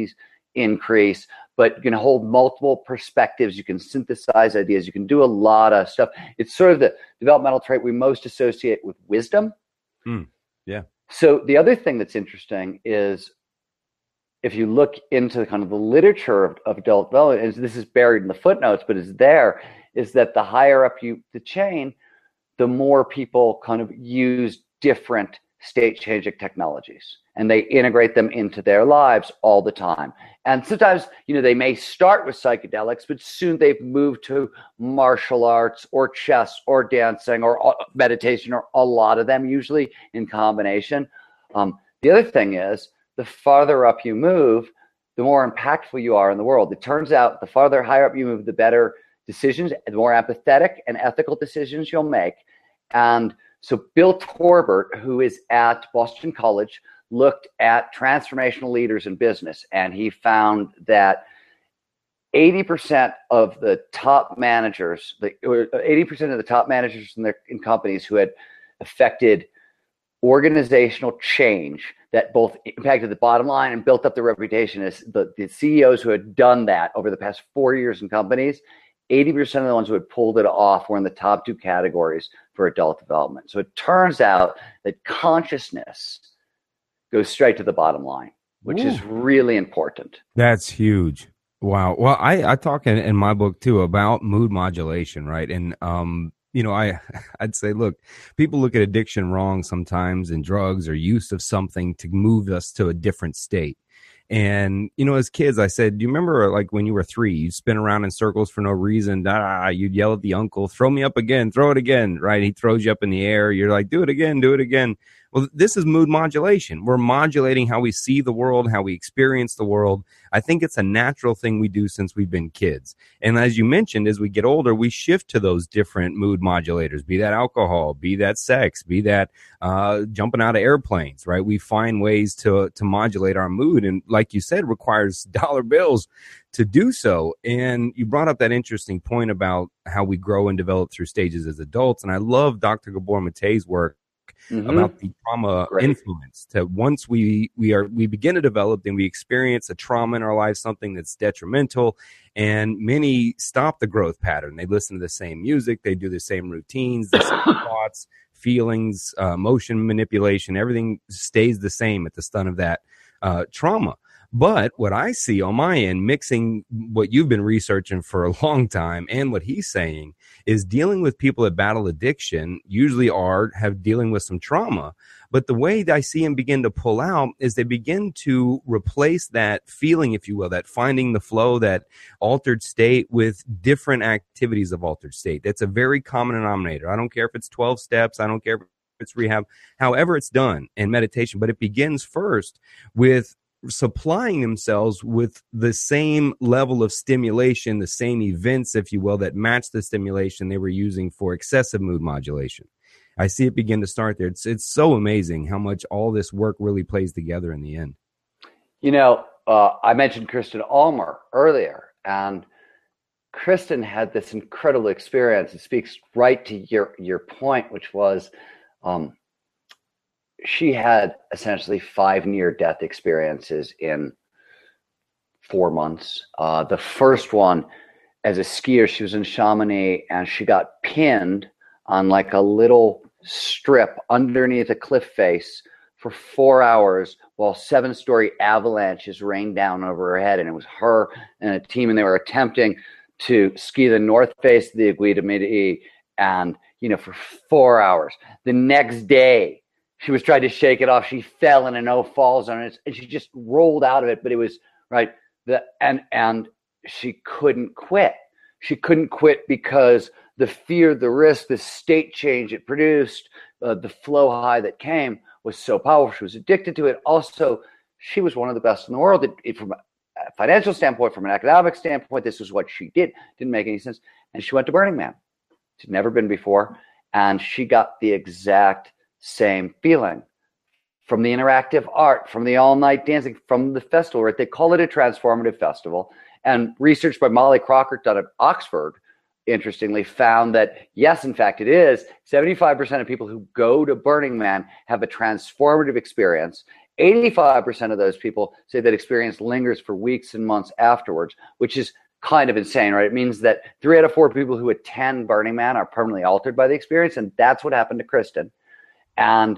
increase, but you can hold multiple perspectives. You can synthesize ideas. You can do a lot of stuff. It's sort of the developmental trait we most associate with wisdom. Mm, yeah. So the other thing that's interesting is if you look into kind of the literature of, of adult development, and this is buried in the footnotes, but it's there, is that the higher up you the chain, the more people kind of use different state-changing technologies, and they integrate them into their lives all the time. And sometimes, you know, they may start with psychedelics, but soon they've moved to martial arts or chess or dancing or meditation, or a lot of them, usually in combination. Um, the other thing is, the farther up you move, the more impactful you are in the world. It turns out the farther higher up you move, the better decisions, the more empathetic and ethical decisions you'll make. And so Bill Torbert, who is at Boston College, looked at transformational leaders in business, and he found that eighty percent of the top managers, the, eighty percent of the top managers in their in companies who had affected organizational change that both impacted the bottom line and built up their reputation as the, the C E Os who had done that over the past four years in companies, eighty percent of the ones who had pulled it off were in the top two categories for adult development. So it turns out that consciousness goes straight to the bottom line, which Ooh. Is really important. That's huge. Wow. Well, I, I talk in, in my book too about mood modulation, right? And, um, you know, I, I'd say, look, people look at addiction wrong sometimes, and drugs or use of something to move us to a different state. And, you know, as kids, I said, do you remember like when you were three, you'd spin around in circles for no reason. Ah, you'd yell at the uncle, throw me up again, throw it again, right? He throws you up in the air. You're like, do it again, do it again. Well, this is mood modulation. We're modulating how we see the world, how we experience the world. I think it's a natural thing we do since we've been kids. And as you mentioned, as we get older, we shift to those different mood modulators, be that alcohol, be that sex, be that uh, jumping out of airplanes, right? We find ways to, to modulate our mood. And like you said, requires dollar bills to do so. And you brought up that interesting point about how we grow and develop through stages as adults. And I love Doctor Gabor Mate's work. Mm-hmm. About the trauma Great. Influence to once we we are we begin to develop, then we experience a trauma in our life, something that's detrimental, and many stop the growth pattern. They listen to the same music, they do the same routines, the same thoughts, feelings, uh, emotion manipulation, everything stays the same at the stun of that uh, trauma. But what I see on my end, mixing what you've been researching for a long time and what he's saying, is dealing with people that battle addiction usually are have dealing with some trauma. But the way that I see them begin to pull out is they begin to replace that feeling, if you will, that finding the flow, that altered state, with different activities of altered state. That's a very common denominator. I don't care if it's twelve steps. I don't care if it's rehab, however it's done in meditation. But it begins first with supplying themselves with the same level of stimulation, the same events, if you will, that match the stimulation they were using for excessive mood modulation. I see it begin to start there. It's it's so amazing how much all this work really plays together in the end. You know, uh, I mentioned Kristen Almer earlier, and Kristen had this incredible experience. It speaks right to your your point, which was um, she had essentially five near-death experiences in four months. Uh, the first one, as a skier, she was in Chamonix, and she got pinned on like a little strip underneath a cliff face for four hours while seven-story avalanches rained down over her head. And it was her and a team, and they were attempting to ski the north face of the Aiguille du Midi, and, you know, for four hours. The next day, she was trying to shake it off. She fell in a no-fall zone, and she just rolled out of it. But it was right, the and and she couldn't quit. She couldn't quit because the fear, the risk, the state change it produced, uh, the flow high that came was so powerful. She was addicted to it. Also, she was one of the best in the world. It, it, from a financial standpoint, from an economic standpoint, this was what she did. Didn't make any sense. And she went to Burning Man. She'd never been before, and she got the exact same feeling from the interactive art, from the all-night dancing, from the festival. Right? They call it a transformative festival. And research by Molly Crockett done at Oxford, interestingly, found that, yes, in fact, it is. seventy-five percent of people who go to Burning Man have a transformative experience. eighty-five percent of those people say that experience lingers for weeks and months afterwards, which is kind of insane, right? It means that three out of four people who attend Burning Man are permanently altered by the experience, and that's what happened to Kristen. And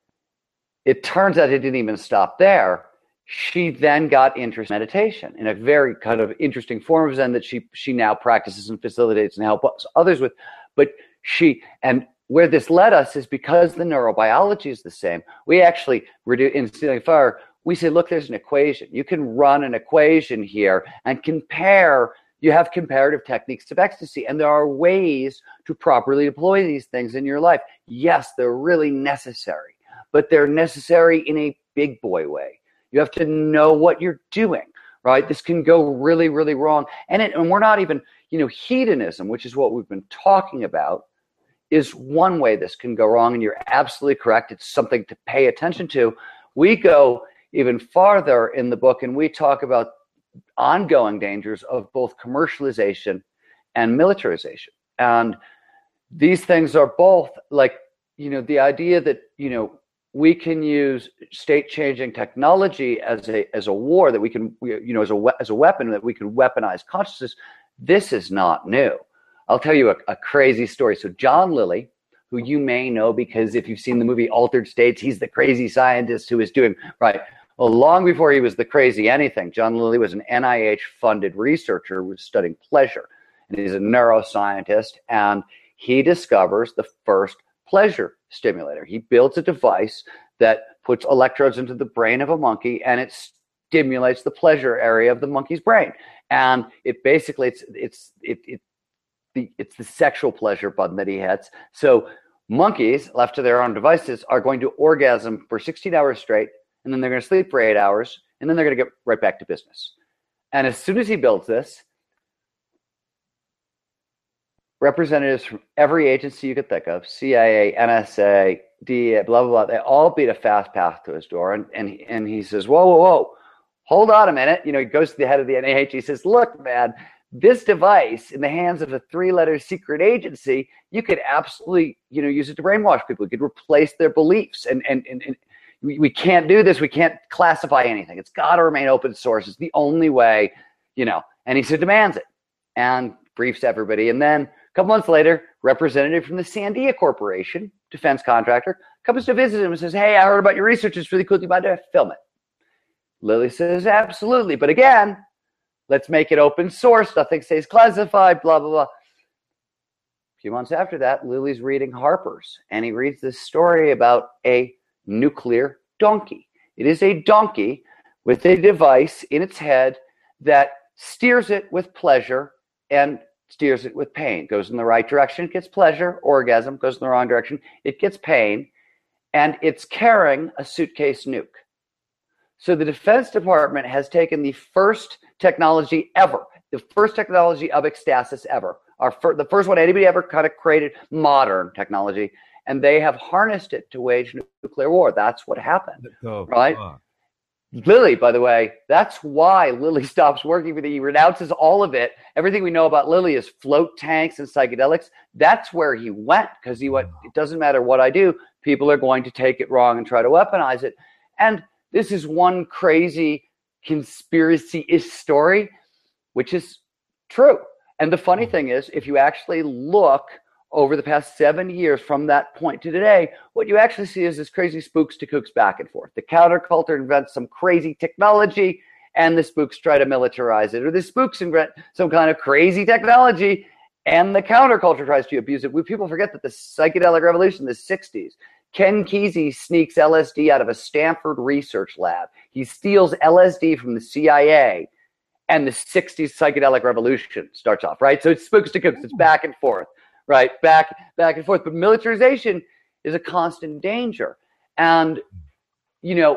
it turns out it didn't even stop there. She then got interested in meditation in a very kind of interesting form of Zen that she she now practices and facilitates and helps others with. But she, and where this led us is because the neurobiology is the same, we actually reduce in Stealing Fire, we say, look, there's an equation. You can run an equation here and compare, you have comparative techniques of ecstasy, and there are ways to properly deploy these things in your life. Yes, they're really necessary, but they're necessary in a big boy way. You have to know what you're doing, right? This can go really, really wrong. And, it, and we're not even, you know, hedonism, which is what we've been talking about, is one way this can go wrong. And you're absolutely correct. It's something to pay attention to. We go even farther in the book, and we talk about ongoing dangers of both commercialization and militarization. And these things are both like, you know, the idea that, you know, we can use state-changing technology as a as a war that we can, you know, as a as a weapon that we can weaponize consciousness. This is not new. I'll tell you a, a crazy story. So John Lilly, who you may know because if you've seen the movie Altered States, he's the crazy scientist who is doing right. Well, long before he was the crazy anything, John Lilly was an N I H-funded researcher who was studying pleasure, and he's a neuroscientist, and he discovers the first pleasure stimulator. He builds a device that puts electrodes into the brain of a monkey, and it stimulates the pleasure area of the monkey's brain. And it basically it's it's it, it the it's the sexual pleasure button that he hits. So monkeys left to their own devices are going to orgasm for sixteen hours straight, and then they're going to sleep for eight hours, and then they're going to get right back to business. And as soon as he builds this, representatives from every agency you could think of, C I A, N S A, D E A, blah, blah, blah, they all beat a fast path to his door. And, and, and he says, whoa, whoa, whoa, hold on a minute. You know, he goes to the head of the N I H. He says, look, man, this device in the hands of a three-letter secret agency, you could absolutely, you know, use it to brainwash people. You could replace their beliefs. And, and, and, and we, we can't do this. We can't classify anything. It's got to remain open source. It's the only way, you know. And he so demands it and briefs everybody. And then a couple months later, representative from the Sandia Corporation, defense contractor, comes to visit him and says, hey, I heard about your research. It's really cool. Do you mind to film it? Lilly says, absolutely. But again, let's make it open source. Nothing stays classified, blah, blah, blah. A few months after that, Lilly's reading Harper's, and he reads this story about a nuclear donkey. It is a donkey with a device in its head that steers it with pleasure and steers it with pain. Goes in the right direction, gets pleasure, orgasm. Goes in the wrong direction, it gets pain. And it's carrying a suitcase nuke. So the Defense Department has taken the first technology ever, the first technology of ecstasis ever, our fir- the first one anybody ever kind of created, modern technology, and they have harnessed it to wage nuclear war. That's what happened, oh, right? Oh. Lilly, by the way, that's why Lilly stops working for the, he renounces all of it. Everything we know about Lilly is float tanks and psychedelics. That's where he went, because he went, it doesn't matter what I do, people are going to take it wrong and try to weaponize it. And this is one crazy conspiracy-ish story, which is true. And the funny thing is, if you actually look over the past seven years from that point to today, what you actually see is this crazy spooks to kooks back and forth. The counterculture invents some crazy technology, and the spooks try to militarize it. Or the spooks invent some kind of crazy technology, and the counterculture tries to abuse it. People forget that the psychedelic revolution in the sixties, Ken Kesey sneaks L S D out of a Stanford research lab. He steals L S D from the C I A, and the sixties psychedelic revolution starts off, right? So it's spooks to kooks. It's back and forth. Right, back, back and forth. But militarization is a constant danger. And, you know,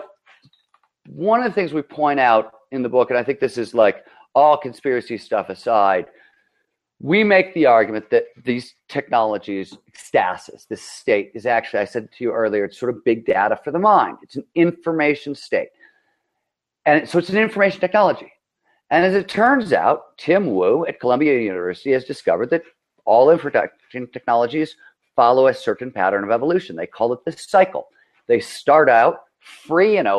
one of the things we point out in the book, and I think this is like all conspiracy stuff aside, we make the argument that these technologies, ecstasis, this state is actually, I said to you earlier, it's sort of big data for the mind. It's an information state. And so it's an information technology. And as it turns out, Tim Wu at Columbia University has discovered that all information technologies follow a certain pattern of evolution. They call it the cycle. They start out free and open,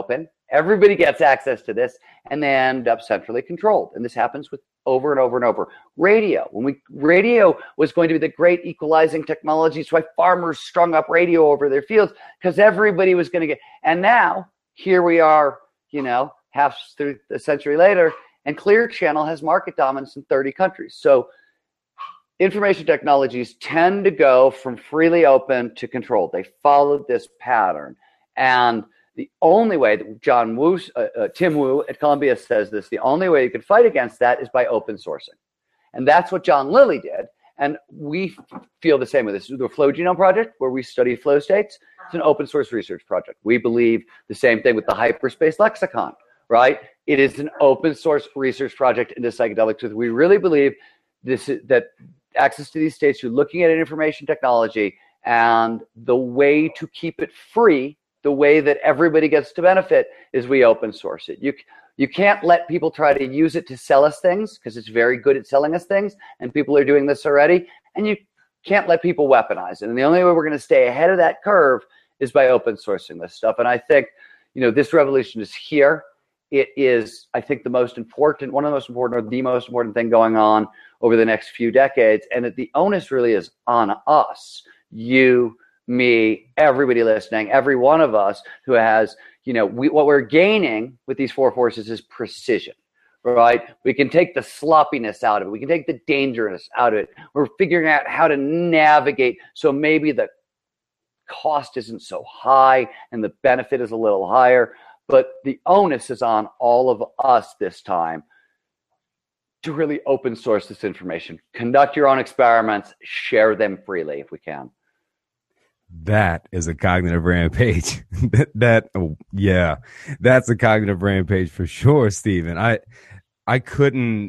Everybody gets access to this, and they end up centrally controlled. And this happens with over and over and over. Radio, when we radio was going to be the great equalizing technology. So why farmers strung up radio over their fields, because everybody was going to get. And now here we are, you know, half through a century later, and Clear Channel has market dominance in thirty countries. So information technologies tend to go from freely open to controlled. They followed this pattern, and the only way that John Wu, uh, uh, Tim Wu at Columbia says this, the only way you can fight against that is by open sourcing. And that's what John Lilly did. And we feel the same with this. The Flow Genome Project, where we study flow states, it's an open source research project. We believe the same thing with the Hyperspace Lexicon, right? It is an open source research project into psychedelic truth. We really believe this is, that access to these states, you're looking at an information technology, and the way to keep it free, the way that everybody gets to benefit, is we open source it. You you can't let people try to use it to sell us things, because it's very good at selling us things, and people are doing this already. And you can't let people weaponize it. And the only way we're going to stay ahead of that curve is by open sourcing this stuff. And I think, you know, this revolution is here. It is, I think, the most important, one of the most important, or the most important thing going on over the next few decades. And the onus really is on us, you, me, everybody listening, every one of us who has, you know, we, what we're gaining with these four forces is precision, right? We can take the sloppiness out of it. We can take the dangerousness out of it. We're figuring out how to navigate, so maybe the cost isn't so high and the benefit is a little higher. But the onus is on all of us this time to really open source this information. Conduct your own experiments, share them freely if we can. That is a cognitive rampage. that, that oh, yeah, that's a cognitive rampage for sure, Stephen. I I couldn't,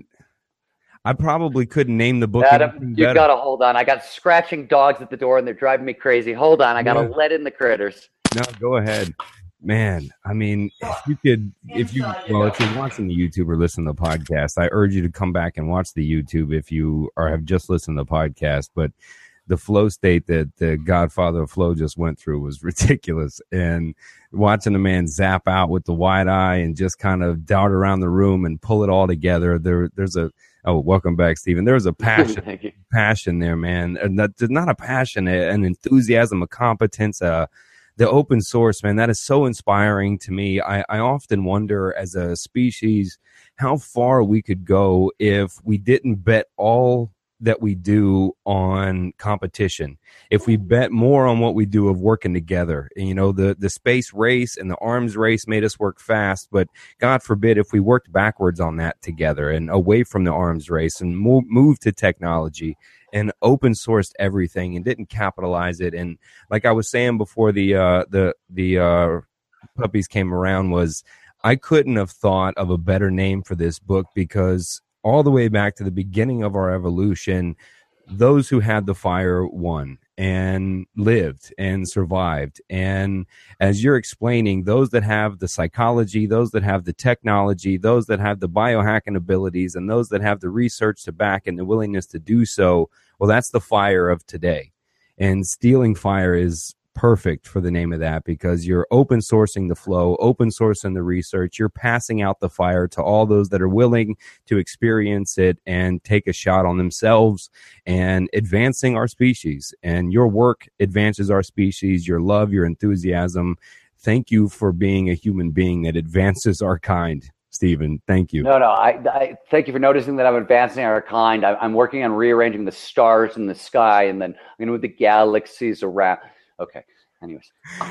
I probably couldn't name the book. Adam, you got to hold on. I got scratching dogs at the door and they're driving me crazy. Hold on. I got to yeah. let in the critters. No, go ahead. Man, I mean, if you could, if you, well, if you're watching the YouTube or listening to the podcast, I urge you to come back and watch the YouTube if you or have just listened to the podcast. But the flow state that the Godfather of Flow just went through was ridiculous. And watching the man zap out with the wide eye and just kind of dart around the room and pull it all together. There, there's a, oh, welcome back, Stephen. There's a passion, passion there, man. And that, not a passion, an enthusiasm, a competence, a, the open source, man, that is so inspiring to me. I, I often wonder as a species how far we could go if we didn't bet all that we do on competition. If we bet more on what we do of working together. And, you know, the, the space race and the arms race made us work fast, but God forbid if we worked backwards on that together and away from the arms race and move, move to technology and open sourced everything and didn't capitalize it. And like I was saying before the uh, the the uh, puppies came around, was I couldn't have thought of a better name for this book, because all the way back to the beginning of our evolution, those who had the fire won and lived and survived. And as you're explaining, those that have the psychology, those that have the technology, those that have the biohacking abilities, and those that have the research to back and the willingness to do so, well, that's the fire of today. And Stealing Fire is perfect for the name of that, because you're open sourcing the flow, open sourcing the research. You're passing out the fire to all those that are willing to experience it and take a shot on themselves, and advancing our species. And your work advances our species, your love, your enthusiasm. Thank you for being a human being that advances our kind, Stephen. Thank you. No, no, I, I thank you for noticing that I'm advancing our kind. I, I'm working on rearranging the stars in the sky, and then I'm going to move the galaxies around. Okay. Anyways,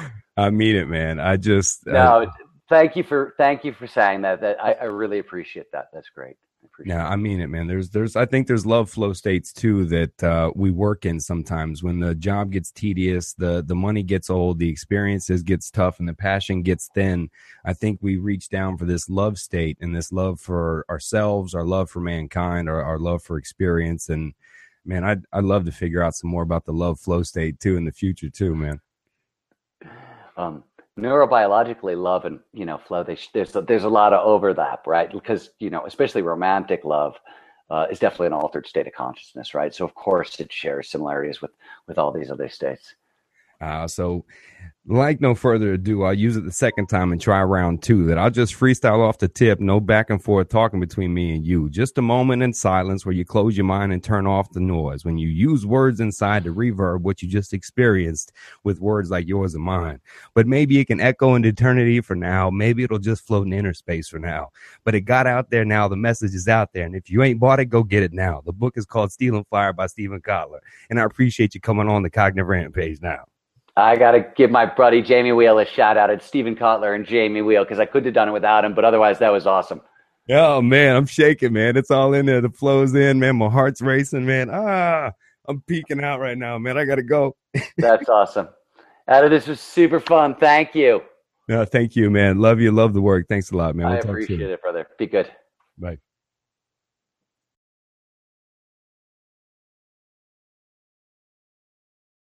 I mean it, man. I just no. Uh, thank you for thank you for saying that. That I, I really appreciate that. That's great. I appreciate yeah, I mean it, man. There's there's I think there's love flow states too that uh, we work in sometimes when the job gets tedious, the the money gets old, the experiences gets tough, and the passion gets thin. I think we reach down for this love state and this love for ourselves, our love for mankind, our, our love for experience. And man, I'd, I'd love to figure out some more about the love flow state too in the future too, man. Um, neurobiologically, love and, you know, flow, they, there's, a, there's a lot of overlap, right? Because, you know, especially romantic love uh, is definitely an altered state of consciousness, right? So of course it shares similarities with, with all these other states. Uh, so like no further ado, I'll use it the second time and try round two. That I'll just freestyle off the tip, no back and forth talking between me and you. Just a moment in silence where you close your mind and turn off the noise. When you use words inside to reverb what you just experienced with words like yours and mine. But maybe it can echo into eternity for now. Maybe it'll just float in inner space for now. But it got out there now. The message is out there. And if you ain't bought it, go get it now. The book is called Stealing Fire by Steven Kotler. And I appreciate you coming on the Cognitive Rampage now. I got to give my buddy Jamie Wheel a shout out. It's Steven Kotler and Jamie Wheel because I couldn't have done it without him, but otherwise that was awesome. Oh, man, I'm shaking, man. It's all in there. The flow's in, man. My heart's racing, man. Ah, I'm peeking out right now, man. I got to go. That's awesome. Adam, this was super fun. Thank you. No, thank you, man. Love you. Love the work. Thanks a lot, man. We'll I appreciate it, brother. Be good. Bye.